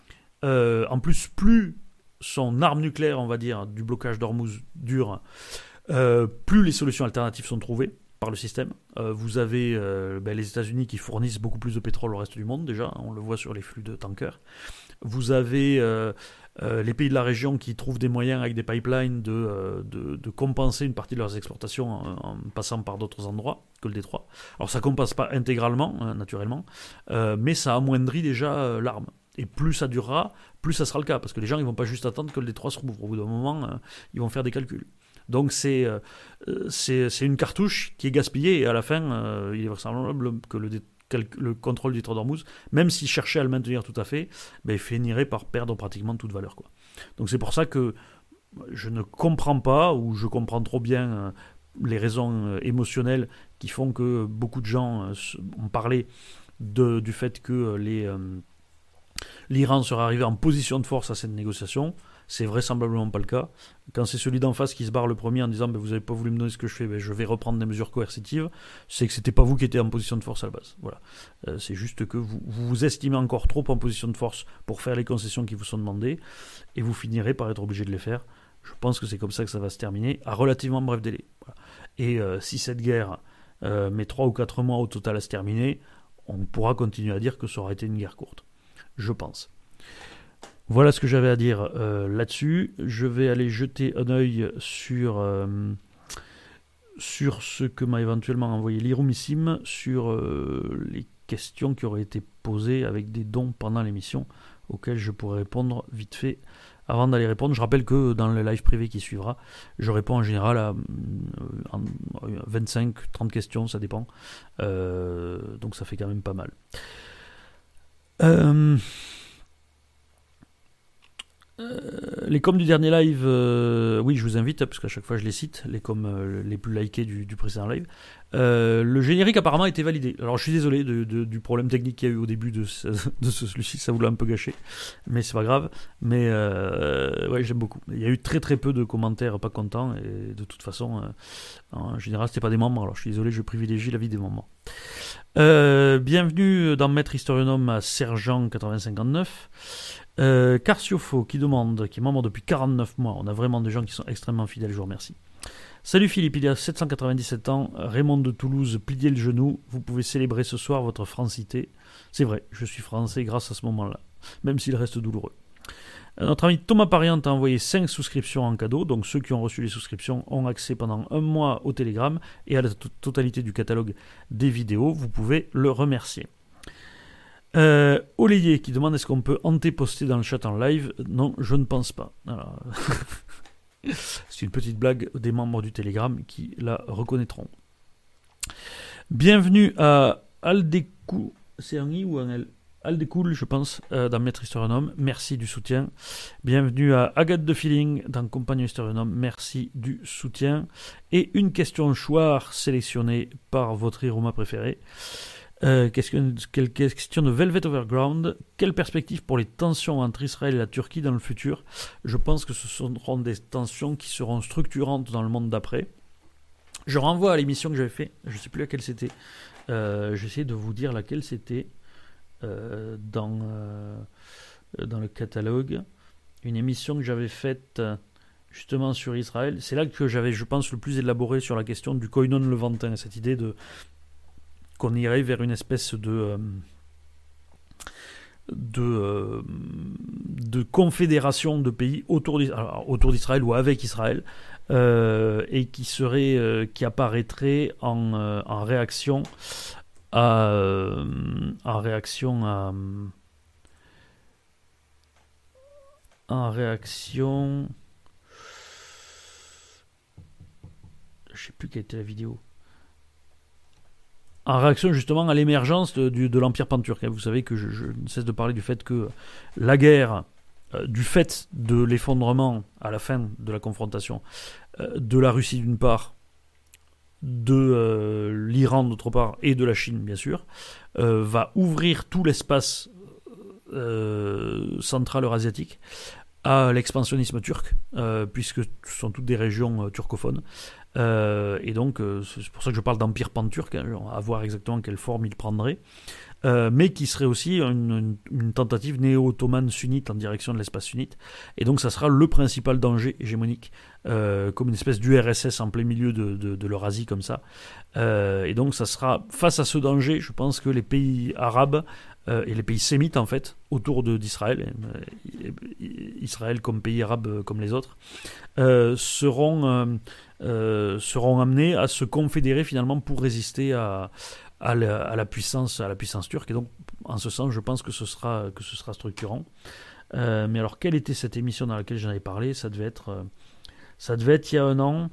Euh, en plus, plus son arme nucléaire, on va dire, du blocage d'Ormuz dure, euh, plus les solutions alternatives sont trouvées par le système. Euh, vous avez euh, ben, les États-Unis qui fournissent beaucoup plus de pétrole au reste du monde, déjà, on le voit sur les flux de tankers. Vous avez euh, euh, les pays de la région qui trouvent des moyens avec des pipelines de, euh, de, de compenser une partie de leurs exportations en, en passant par d'autres endroits que le détroit. Alors ça ne compense pas intégralement, hein, naturellement, euh, mais ça amoindrit déjà euh, l'arme. Et plus ça durera, plus ça sera le cas, parce que les gens ne vont pas juste attendre que le détroit se rouvre. Au bout d'un moment, euh, ils vont faire des calculs. Donc c'est, euh, c'est, c'est une cartouche qui est gaspillée, et à la fin, euh, il est vraisemblable que le détroit le contrôle du détroit d'Ormuz, même s'il cherchait à le maintenir tout à fait, ben, il finirait par perdre pratiquement toute valeur, quoi. Donc c'est pour ça que je ne comprends pas, ou je comprends trop bien euh, les raisons euh, émotionnelles qui font que beaucoup de gens euh, ont parlé de, du fait que euh, les, euh, l'Iran serait arrivé en position de force à cette négociation. C'est vraisemblablement pas le cas. Quand c'est celui d'en face qui se barre le premier en disant ben, vous n'avez pas voulu me donner ce que je fais, ben, je vais reprendre des mesures coercitives, c'est que c'était pas vous qui étiez en position de force à la base. Voilà. Euh, c'est juste que vous, vous vous estimez encore trop en position de force pour faire les concessions qui vous sont demandées, et vous finirez par être obligé de les faire. Je pense que c'est comme ça que ça va se terminer, à relativement bref délai. Voilà. Et euh, si cette guerre euh, met trois ou quatre mois au total à se terminer, on pourra continuer à dire que ça aura été une guerre courte. Je pense. Voilà ce que j'avais à dire euh, là-dessus. Je vais aller jeter un œil sur, euh, sur ce que m'a éventuellement envoyé l'Irumissime, sur euh, les questions qui auraient été posées avec des dons pendant l'émission, auxquelles je pourrais répondre vite fait avant d'aller répondre. Je rappelle que dans le live privé qui suivra, je réponds en général à euh, vingt-cinq trente questions, ça dépend. Euh, donc ça fait quand même pas mal. Euh... Euh, les coms du dernier live, euh, oui, je vous invite, parce qu'à chaque fois je les cite, les coms euh, les plus likés du, du précédent live. Euh, le générique apparemment a été validé. Alors je suis désolé de, de, du problème technique qu'il y a eu au début de, ce, de ce, celui-ci, ça vous l'a un peu gâché, mais c'est pas grave. Mais euh, ouais, j'aime beaucoup. Il y a eu très très peu de commentaires pas contents, et de toute façon, euh, en général, c'était pas des membres. Alors je suis désolé, je privilégie la vie des membres. Euh, bienvenue dans Maître Historionome à Sergent quatre-vingts cinquante-neuf. Euh, Carciofo qui demande, qui est membre depuis quarante-neuf mois. On a vraiment des gens qui sont extrêmement fidèles, je vous remercie. Salut Philippe, il y a sept cent quatre-vingt-dix-sept ans, Raymond de Toulouse pliait le genou. Vous pouvez célébrer ce soir votre francité. C'est vrai, je suis français grâce à ce moment-là, même s'il reste douloureux. Notre ami Thomas Pariante a envoyé cinq souscriptions en cadeau, donc ceux qui ont reçu les souscriptions ont accès pendant un mois au Telegram et à la t- totalité du catalogue des vidéos. Vous pouvez le remercier. Euh, Oléier qui demande est-ce qu'on peut antéposter dans le chat en live. Non, je ne pense pas. Alors, c'est une petite blague des membres du Telegram qui la reconnaîtront. Bienvenue à Aldekou. C'est un I ou un L? Aldecool, je pense, euh, dans Maître Historionome. Merci du soutien. Bienvenue à Agathe de Feeling dans Compagnon Historionome. Merci du soutien. Et une question choir sélectionnée par votre Iroma préféré. Euh, question, quelle question de Velvet Overground. Quelle perspective pour les tensions entre Israël et la Turquie dans le futur? Je pense que ce seront des tensions qui seront structurantes dans le monde d'après. Je renvoie à l'émission que j'avais fait. Je ne sais plus laquelle c'était. Euh, J'essaie de vous dire laquelle c'était. Euh, dans, euh, dans le catalogue, une émission que j'avais faite euh, justement sur Israël. C'est là que j'avais, je pense, le plus élaboré sur la question du koinon levantin, cette idée de qu'on irait vers une espèce de euh, de, euh, de confédération de pays autour d'Israël, alors, autour d'Israël ou avec Israël, euh, et qui serait euh, qui apparaîtrait en, euh, en réaction À, euh, en réaction à en réaction je sais plus quelle était la vidéo en réaction justement à l'émergence de, de, de l'Empire panturc. Vous savez que je, je ne cesse de parler du fait que la guerre, euh, du fait de l'effondrement à la fin de la confrontation euh, de la Russie d'une part, de euh, l'Iran d'autre part et de la Chine bien sûr, euh, va ouvrir tout l'espace euh, central eurasiatique à l'expansionnisme turc, euh, puisque ce sont toutes des régions euh, turcophones. Euh, et donc, euh, c'est pour ça que je parle d'empire panturc, hein, à voir exactement quelle forme il prendrait, euh, mais qui serait aussi une, une, une tentative néo-ottomane sunnite en direction de l'espace sunnite. Et donc, ça sera le principal danger hégémonique, euh, comme une espèce d'U R S S en plein milieu de, de, de l'Eurasie, comme ça. Euh, et donc, ça sera face à ce danger, je pense que les pays arabes euh, et les pays sémites, en fait, autour de, d'Israël, euh, Israël comme pays arabe euh, comme les autres, euh, seront, euh, euh, seront amenés à se confédérer finalement pour résister à, à, la, à, la puissance, à la puissance turque. Et donc, en ce sens, je pense que ce sera, que ce sera structurant. Euh, mais alors, quelle était cette émission dans laquelle j'en avais parlé? Ça devait être, euh, ça devait être il y a un an.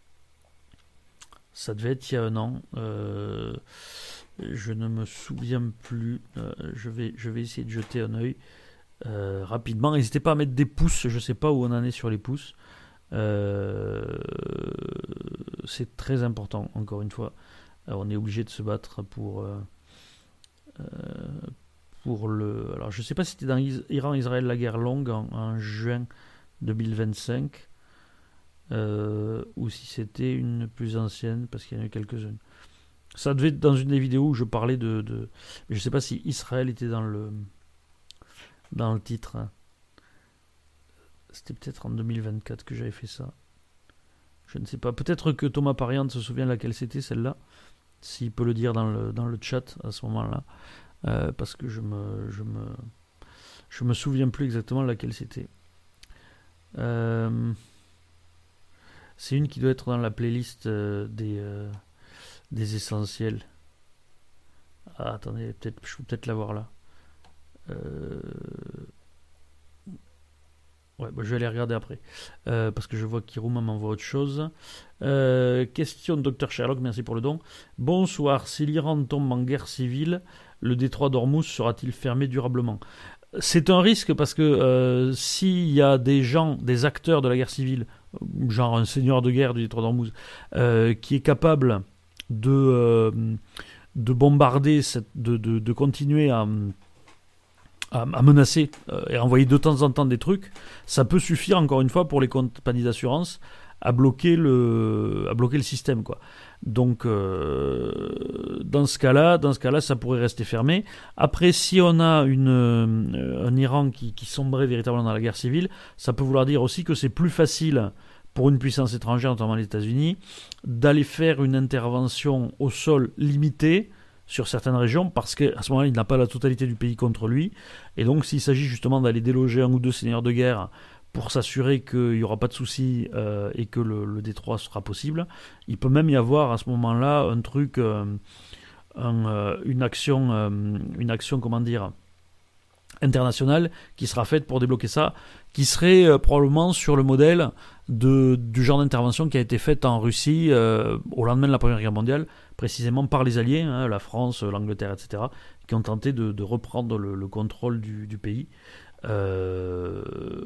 Ça devait être il y a un an. Euh, je ne me souviens plus. Euh, je vais, je vais essayer de jeter un œil euh, rapidement. N'hésitez pas à mettre des pouces. Je ne sais pas où on en est sur les pouces. Euh, c'est très important, encore une fois. Alors, on est obligé de se battre pour, euh, euh, pour le... Alors, je ne sais pas si c'était dans Iran-Israël la guerre longue en, en juin deux mille vingt-cinq. Euh, ou si c'était une plus ancienne, parce qu'il y en a eu quelques-unes. Ça devait être dans une des vidéos où je parlais de... de je ne sais pas si Israël était dans le, dans le titre. Hein. C'était peut-être en deux mille vingt-quatre que j'avais fait ça. Je ne sais pas. Peut-être que Thomas Pariante se souvient laquelle c'était, celle-là. S'il peut le dire dans le, dans le chat à ce moment-là. Euh, parce que je me, je me, je me souviens plus exactement laquelle c'était. Euh... C'est une qui doit être dans la playlist euh, des, euh, des essentiels. Ah, attendez, peut-être, je peux peut-être l'avoir là. Euh... Ouais, bah, je vais aller regarder après. Euh, parce que je vois qu'Iruma m'envoie autre chose. Euh, question de docteur Sherlock, merci pour le don. Bonsoir, si l'Iran tombe en guerre civile, le détroit d'Ormuz sera-t-il fermé durablement? C'est un risque parce que euh, s'il y a des gens, des acteurs de la guerre civile, genre un seigneur de guerre du détroit d'Ormuz, euh, qui est capable de, euh, de bombarder, cette, de, de, de continuer à, à, à menacer euh, et à envoyer de temps en temps des trucs, ça peut suffire encore une fois pour les compagnies d'assurance à bloquer le, à bloquer le système, quoi. Donc, euh, dans ce cas-là, dans ce cas-là, ça pourrait rester fermé. Après, si on a une, euh, un Iran qui, qui sombrait véritablement dans la guerre civile, ça peut vouloir dire aussi que c'est plus facile pour une puissance étrangère, notamment les États-Unis, d'aller faire une intervention au sol limitée sur certaines régions, parce qu'à ce moment-là, il n'a pas la totalité du pays contre lui. Et donc, s'il s'agit justement d'aller déloger un ou deux seigneurs de guerre pour s'assurer qu'il n'y aura pas de soucis euh, et que le, le détroit sera possible, il peut même y avoir à ce moment-là un truc, euh, un, euh, une action, euh, une action, comment dire, internationale qui sera faite pour débloquer ça, qui serait euh, probablement sur le modèle de, du genre d'intervention qui a été faite en Russie euh, au lendemain de la Première Guerre mondiale, précisément par les Alliés, hein, la France, l'Angleterre, et cetera, qui ont tenté de, de reprendre le, le contrôle du, du pays. Euh,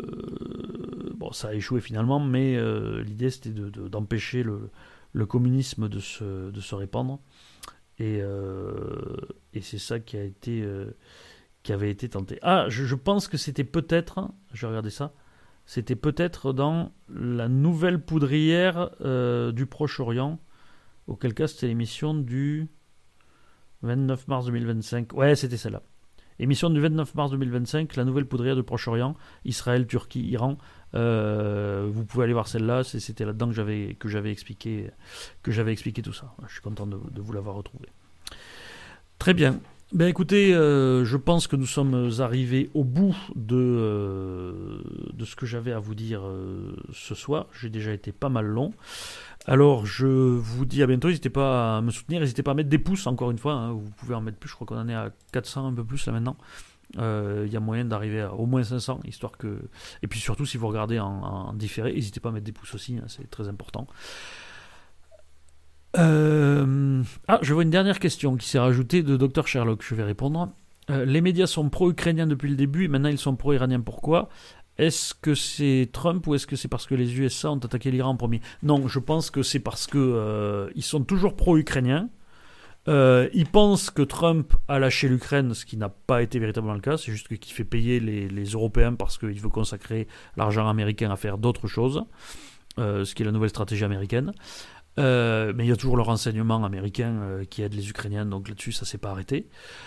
bon, ça a échoué finalement, mais euh, l'idée c'était de, de, d'empêcher le, le communisme de se, de se répandre, et, euh, et c'est ça qui a été, euh, qui avait été tenté. Ah, je, je pense que c'était peut-être, je vais regarder ça, c'était peut-être dans la nouvelle poudrière euh, du Proche-Orient, auquel cas c'était l'émission du vingt-neuf mars deux mille vingt-cinq. Ouais, c'était celle-là. Émission du vingt-neuf mars deux mille vingt-cinq, la nouvelle poudrière du Proche-Orient, Israël, Turquie, Iran. Euh, vous pouvez aller voir celle-là, c'est, c'était là-dedans que j'avais, que j'avais expliqué, que j'avais expliqué tout ça. Je suis content de, de vous l'avoir retrouvé. Très bien. Ben écoutez, euh, je pense que nous sommes arrivés au bout de, euh, de ce que j'avais à vous dire euh, ce soir. J'ai déjà été pas mal long. Alors je vous dis à bientôt, n'hésitez pas à me soutenir, n'hésitez pas à mettre des pouces encore une fois, hein. Vous pouvez en mettre plus, je crois qu'on en est à quatre cents, un peu plus là maintenant. Il euh, y a moyen d'arriver à au moins cinq cents, histoire que... Et puis surtout si vous regardez en, en différé, n'hésitez pas à mettre des pouces aussi, hein, c'est très important. Euh... Ah, je vois une dernière question qui s'est rajoutée de docteur Sherlock, je vais répondre. Euh, les médias sont pro-ukrainiens depuis le début et maintenant ils sont pro-iraniens, pourquoi ? Est-ce que c'est Trump ou est-ce que c'est parce que les U S A ont attaqué l'Iran en premier ? Non, je pense que c'est parce que euh, ils sont toujours pro-ukrainiens. Euh, ils pensent que Trump a lâché l'Ukraine, ce qui n'a pas été véritablement le cas. C'est juste qu'il fait payer les, les Européens parce qu'il veut consacrer l'argent américain à faire d'autres choses, euh, ce qui est la nouvelle stratégie américaine. Euh, mais il y a toujours le renseignement américain euh, qui aide les Ukrainiens, donc là-dessus ça s'est pas arrêté.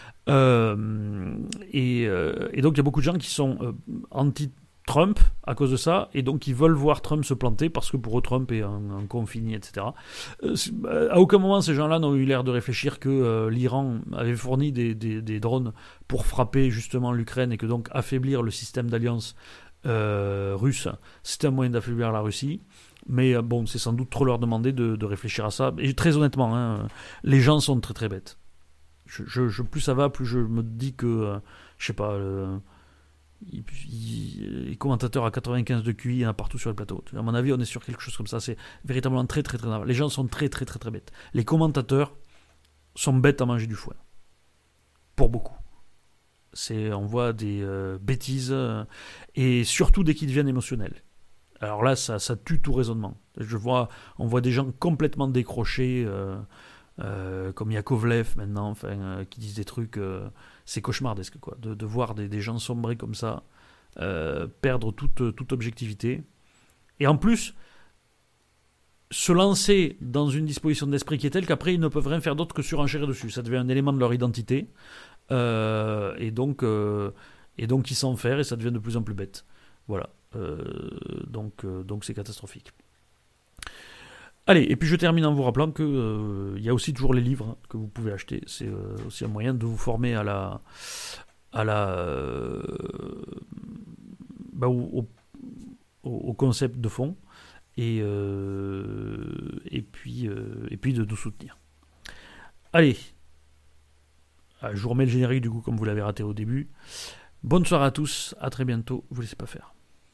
Euh, et, euh, et donc il y a beaucoup de gens qui sont euh, anti-Trump à cause de ça, et donc ils veulent voir Trump se planter parce que pour eux Trump est un, un con fini, et cetera. Euh, à aucun moment ces gens-là n'ont eu l'air de réfléchir que euh, l'Iran avait fourni des, des, des drones pour frapper justement l'Ukraine et que donc affaiblir le système d'alliance euh, russe, c'était un moyen d'affaiblir la Russie. Mais bon, c'est sans doute trop leur demander de, de réfléchir à ça. Et très honnêtement, hein, les gens sont très très bêtes. Je, je, plus ça va, plus je me dis que, euh, je sais pas, euh, il, il, les commentateurs à quatre-vingt-quinze de Q I, il y en a partout sur le plateau. À mon avis, on est sur quelque chose comme ça. C'est véritablement très très très grave. Les gens sont très très très très bêtes. Les commentateurs sont bêtes à manger du foin. Pour beaucoup. C'est, on voit des euh, bêtises, euh, et surtout dès qu'ils deviennent émotionnels. Alors là, ça, ça tue tout raisonnement. Je vois, on voit des gens complètement décrochés, euh, euh, comme Yakovlev maintenant, enfin, euh, qui disent des trucs, euh, c'est cauchemardesque, quoi, de, de voir des, des gens sombrer comme ça, euh, perdre toute, toute objectivité. Et en plus, se lancer dans une disposition d'esprit qui est telle qu'après, ils ne peuvent rien faire d'autre que surenchérir dessus. Ça devient un élément de leur identité, euh, et, donc, euh, et donc ils s'en faire, et ça devient de plus en plus bête. Voilà. Euh, donc, euh, donc c'est catastrophique. Allez, et puis je termine en vous rappelant que euh, il y a aussi toujours les livres hein, que vous pouvez acheter. C'est euh, aussi un moyen de vous former à la, à la, euh, bah, au, au, au concept de fond, et euh, et puis euh, et puis de nous soutenir. Allez, je vous remets le générique du coup comme vous l'avez raté au début. Bonne soirée à tous, à très bientôt. Vous laissez pas faire.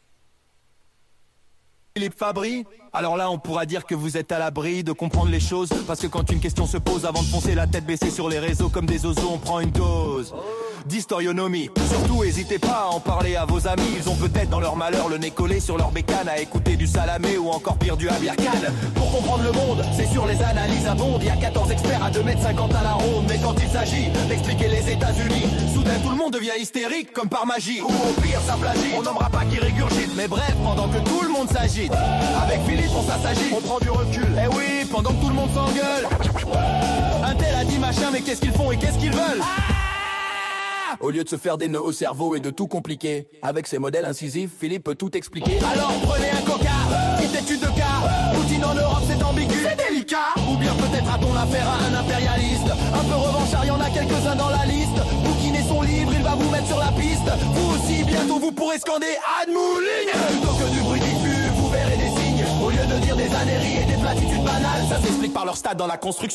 Philippe Fabry, alors là on pourra dire que vous êtes à l'abri de comprendre les choses, parce que quand une question se pose, avant de foncer la tête baissée sur les réseaux comme des oiseaux, on prend une dose d'historionomie. Surtout n'hésitez pas à en parler à vos amis, ils ont peut-être dans leur malheur le nez collé sur leur bécane à écouter du Salamé ou encore pire du Abiarkane. Pour comprendre le monde, c'est sur les analyses abondes, il y a quatorze experts à deux mètres cinquante à la ronde, mais quand il s'agit d'expliquer les États-Unis, soudain tout le monde devient hystérique comme par magie, ou au pire ça plagie, on nommera pas qui régurgite, mais bref, pendant que tout le monde s'agite, avec Philippe on ça s'agit, on prend du recul. Eh oui, pendant que tout le monde s'engueule. Un tel a dit machin, mais qu'est-ce qu'ils font et qu'est-ce qu'ils veulent? Au lieu de se faire des nœuds au cerveau et de tout compliquer, avec ses modèles incisifs, Philippe peut tout expliquer. Alors prenez un coca, petite étude de cas. Poutine en Europe c'est ambigu, c'est délicat. Ou bien peut-être a-t-on affaire à un impérialiste un peu revanchard, y'en a quelques-uns dans la liste. Bouquinez son livre, il va vous mettre sur la piste. Vous aussi, bientôt vous pourrez scander Admouligne. Plutôt que du bruit diffus, vous verrez des signes. Au lieu de dire des âneries et des platitudes banales, ça s'explique par leur stade dans la construction.